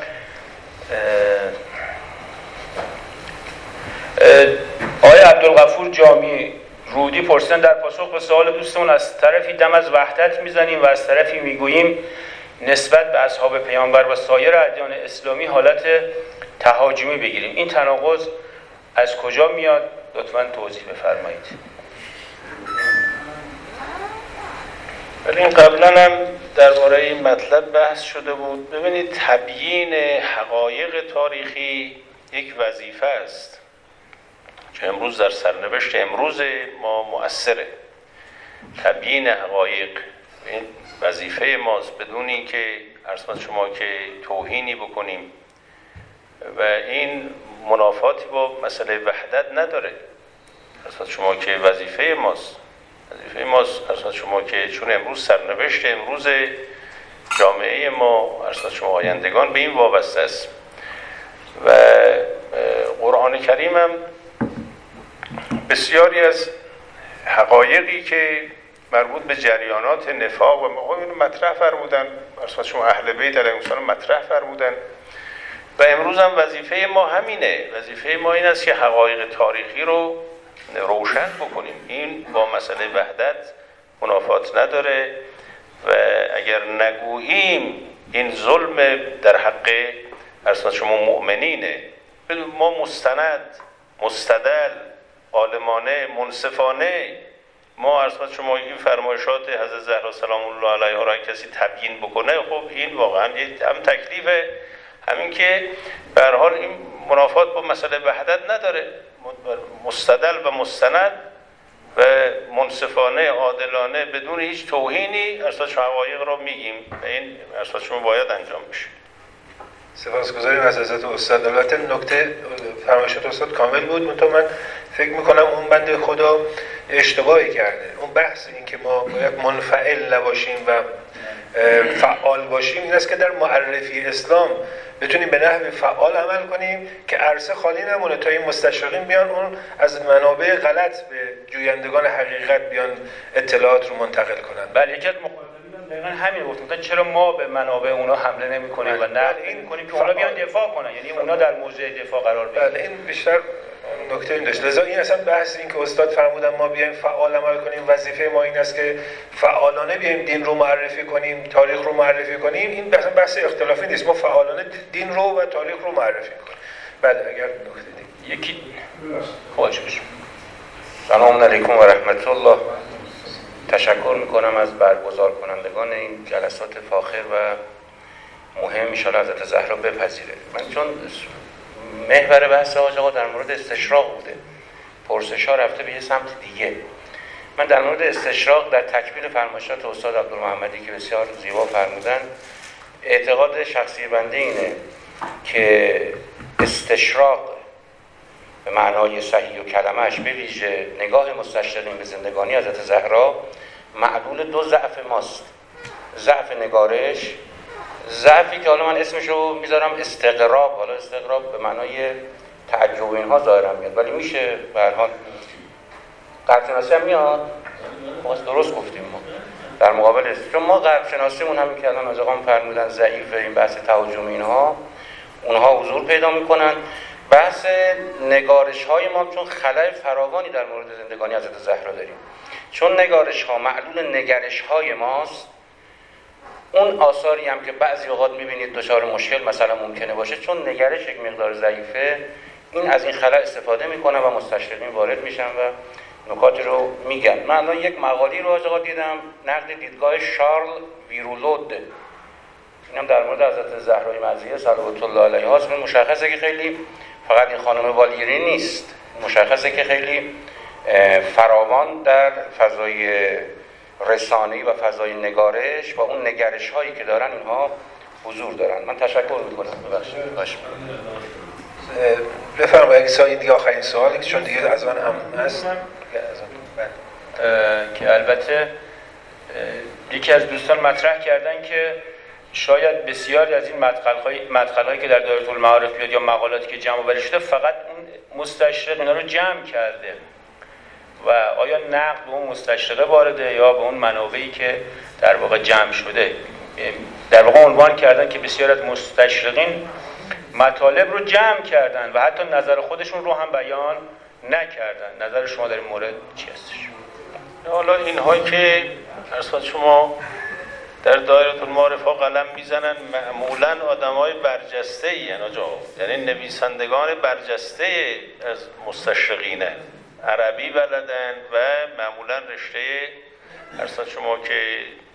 آقای عبدالغفور جامی رودی پرسیدن در پاسخ به سوال دوستمون از طرفی دم از وحدت میزنیم و از طرفی میگوییم نسبت به اصحاب پیامبر و سایر ادیان اسلامی حالت تهاجمی بگیریم. این تناقض از کجا میاد؟ لطفاً توضیح بفرمایید. ولی این قبلا هم درباره این مطلب بحث شده بود. ببینید تبیین حقایق تاریخی یک وظیفه است که امروز در سرنوشت امروز ما مؤثره. تبیین حقایق این وظیفه ماست، بدون اینکه عرض کنم شما که توهینی بکنیم و این منافاتی با مسئله وحدت نداره. عرض کنم شما که وظیفه ماست وظیفه ماست عرض کنم شما که چون امروز سرنوشت امروز جامعه ما عرض کنم شما آیندگان به این وابسته است و قرآن کریم هم بسیاری از حقایقی که مربوط به جریانات نفاق و مقاومت مطرح فرمودن، مثلا شما اهل بیت علیهم السلام مطرح فرمودن و امروز هم وظیفه ما همینه. وظیفه ما این است که حقایق تاریخی رو روشن بکنیم. این با مسئله وحدت منافات نداره و اگر نگوییم این ظلم در حق اصلا شما مؤمنینه. ما مستند، مستدل، عالمانه، منصفانه ما اصلا شما این فرمایشات حضرت زهرا سلام الله علیها را کسی تبیین بکنه، خب این واقعا هم تکلیفه، همین که به هر حال این منافات با مسئله وحدت نداره. مستدل و مستند و منصفانه، عادلانه، بدون هیچ توهینی اصلا شما حقایق را میگیم و این اصلا شما باید انجام بشه. سپاسگزاریم از حضرت استاد. البته نکته فرمایشات استاد کامل بود، منتها من فکر میکنم اون بنده خدا اشتباهی کرده. اون بحث این که ما باید منفعل نباشیم و فعال باشیم این است که در معرفی اسلام بتونیم به نحو فعال عمل کنیم که عرصه خالی نمونه تا این مستشرقین بیان اون از منابع غلط به جویندگان حقیقت بیان اطلاعات رو منتقل کنن. بله، یکی از مقابلین دقیقاً همین گفتن، چرا ما به منابع اونا حمله نمی‌کنیم و نقد نمی‌کنیم که اونا بیان دفاع کنن، یعنی اونا در موضع دفاع قرار بگیرن. بله، این بیشتر نکته این داشت. لذا این اصلا بحث این که استاد فرمودن ما بیایم فعال عمل کنیم، وظیفه ما این است که فعالانه بیایم دین رو معرفی کنیم، تاریخ رو معرفی کنیم، این اصلا بحث اختلافی نیست. ما فعالانه دین رو و تاریخ رو معرفی کنیم. بله، اگر نکته دیگه یکی خواهش بشم. سلام علیکم و رحمت الله. تشکر میکنم از برگزار کنندگان این جلسات فاخر و مهم. ان شاء الله حضرت زهرا بپذیره. من چون محور بحث حاج آقا در مورد استشراق بوده، پرسش ها رفته به یه سمت دیگه. من در مورد استشراق در تکمیل فرمایشات استاد عبدالمحمدی که بسیار زیبا فرمودن، اعتقاد شخصی بنده اینه که استشراق به معنای صحیح و کلمه‌اش به ویژه نگاه مستشرقین به زندگانی حضرت زهرا معلول دو ضعف ماست. ضعف نگارش، ضعفی که حالا من اسمشو میذارم استقراب. حالا استقراب به معنای تعجب اینها ظاهرا میاد، ولی میشه به هر حال غرب شناسی هم میاد. ما درست گفتیم ما در مقابل است، چون ما غرب شناسیمون همین که الان از آقام فرمودن ضعیف، این بحث تهاجم اینها اونها حضور پیدا میکنن. بحث نگارش های ما چون خلأ فراوانی در مورد زندگانی حضرت زهرا داریم، چون نگارش ها معلول نگرش های ماست. اون آثاری هم که بعضی اوقات میبینید دچار مشکل مثلا ممکنه باشه، چون نگرش یک مقدار ضعیفه، این از این خلأ استفاده میکنه و مستشرقین وارد میشن و نکاتی رو میگن. من الان یک مقالی رو آقا دیدم، نقد دیدگاه شارل ویرولود، اینم در مورد حضرت زهرای مرضیه صلوات الله علیها است. مشخصه که خیلی فقط این خانم والگیری نیست، مشخصه که خیلی فراوان در فضای رسانه‌ای و فضای نگارش و اون نگرش هایی که دارن اینها حضور دارن. من تشکر میکنم. ببخشید. باشه. بفرمایید. اگه سوال دیگه آخرین سوالی که چون دیگه از آن هم هست که البته یکی از دوستان مطرح کردن که شاید بسیاری از این مدخل‌های مدخل‌هایی که در دایره المعارف بیاد یا مقالاتی که جمع آوری شده فقط اون مستشرق اینا رو جمع کرده و آیا نقد به اون مستشرقه وارده یا به اون منابعی که در واقع جمع شده. در واقع عنوان کردن که بسیار از مستشرقین مطالب رو جمع کردن و حتی نظر خودشون رو هم بیان نکردن. نظر شما در این مورد چی هستش؟ حالا اینهایی که اصلا شما در دایره المعارف ها قلم میزنن معمولا آدمای برجسته ای یعنی جا یعنی نویسندگان برجسته از مستشرقینه، عربی بلدن و معمولا رشته اصلا شما که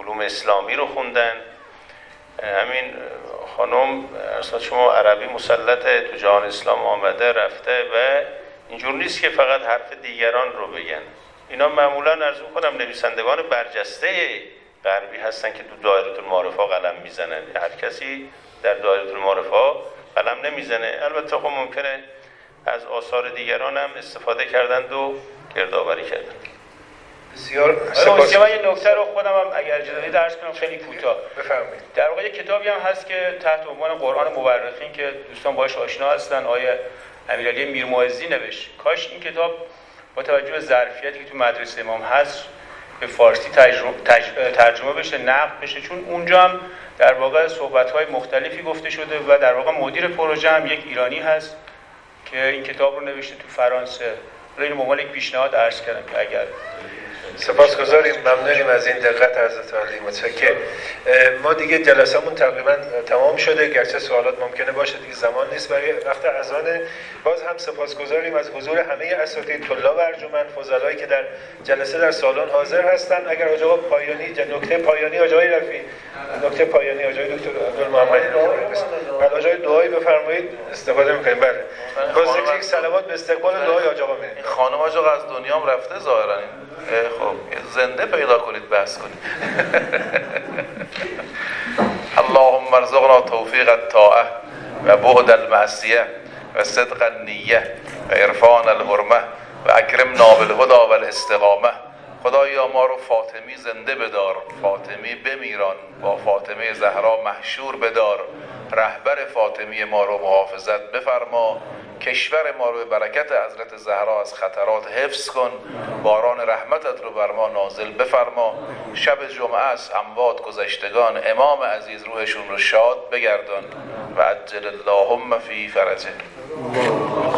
علوم اسلامی رو خوندن. همین خانم ارسال شما عربی مسلطه، تو جهان اسلام آمده رفته و اینجور نیست که فقط حرف دیگران رو بگن. اینا معمولا عرض می‌کنم نویسندگان برجسته غربی هستن که تو دایره المعارفه قلم میزنن. هر کسی در دایره المعارفه قلم نمیزنه. البته خب ممکنه از آثار دیگران هم استفاده کردند و گردآوری کردند. بسیار سپاس. من یه نکته رو خودم هم اگر اجازه بدید عرض کنم خیلی کوتاه. بفرمایید. در واقع کتابی هم هست که تحت عنوان قرآن مورخین که دوستان باهاش آشنا هستن، آیه امیرعلی میرمعزی نوشت. کاش این کتاب با توجه به ظرفیتی که تو مدرسه امام هست به فارسی ترجمه, ترجمه بشه، نقد بشه، چون اونجا هم در واقع صحبت‌های مختلفی گفته شده و در واقع مدیر پروژه هم یک ایرانی هست که این کتاب رو نوشته تو فرانسه. این به عنوان یک پیشنهاد عرض کردم که اگر سپاسگزاریم، ممنونیم از این دقت حضرت عالی. متشکرم. ما دیگه جلسمون تقریبا تمام شده، گرچه سوالات ممکنه باشه، دیگه زمان نیست برای وقت اذان. باز هم سپاسگزاریم از حضور همه اساتید طلاب ارجمند فضلایی که در جلسه در سالن حاضر هستند. اگر آقای پایانی نکته پایانی آقای رفیع نکته پایانی آقای دکتر عبدالمحمدی بعد آقای دعایی بفرمایید استفاده می‌کنیم. بله. با ذکر یک صلوات به استقبال دعای آقا میریم. این خانم آقا از دنیام رفته ظاهرا. خب زنده پیدا کنید بحث کنید. اللهم ارزقنا توفیق الطاعه و بعد المعصیه و صدق النیه و عرفان الحرمه و اکرمنا بالهدى و الاستقامه. خدایا ما رو فاطمی زنده بدار، فاطمی بمیران، با فاطمه زهرا محشور بدار. رهبر فاطمی ما رو محافظت بفرما. کشور ما رو به برکت حضرت زهرا از خطرات حفظ کن. باران رحمتت رو بر ما نازل بفرما. شب جمعه است، اموات گذشتگان امام عزیز روحشون رو شاد بگردان و عجل اللهم فی فرجه.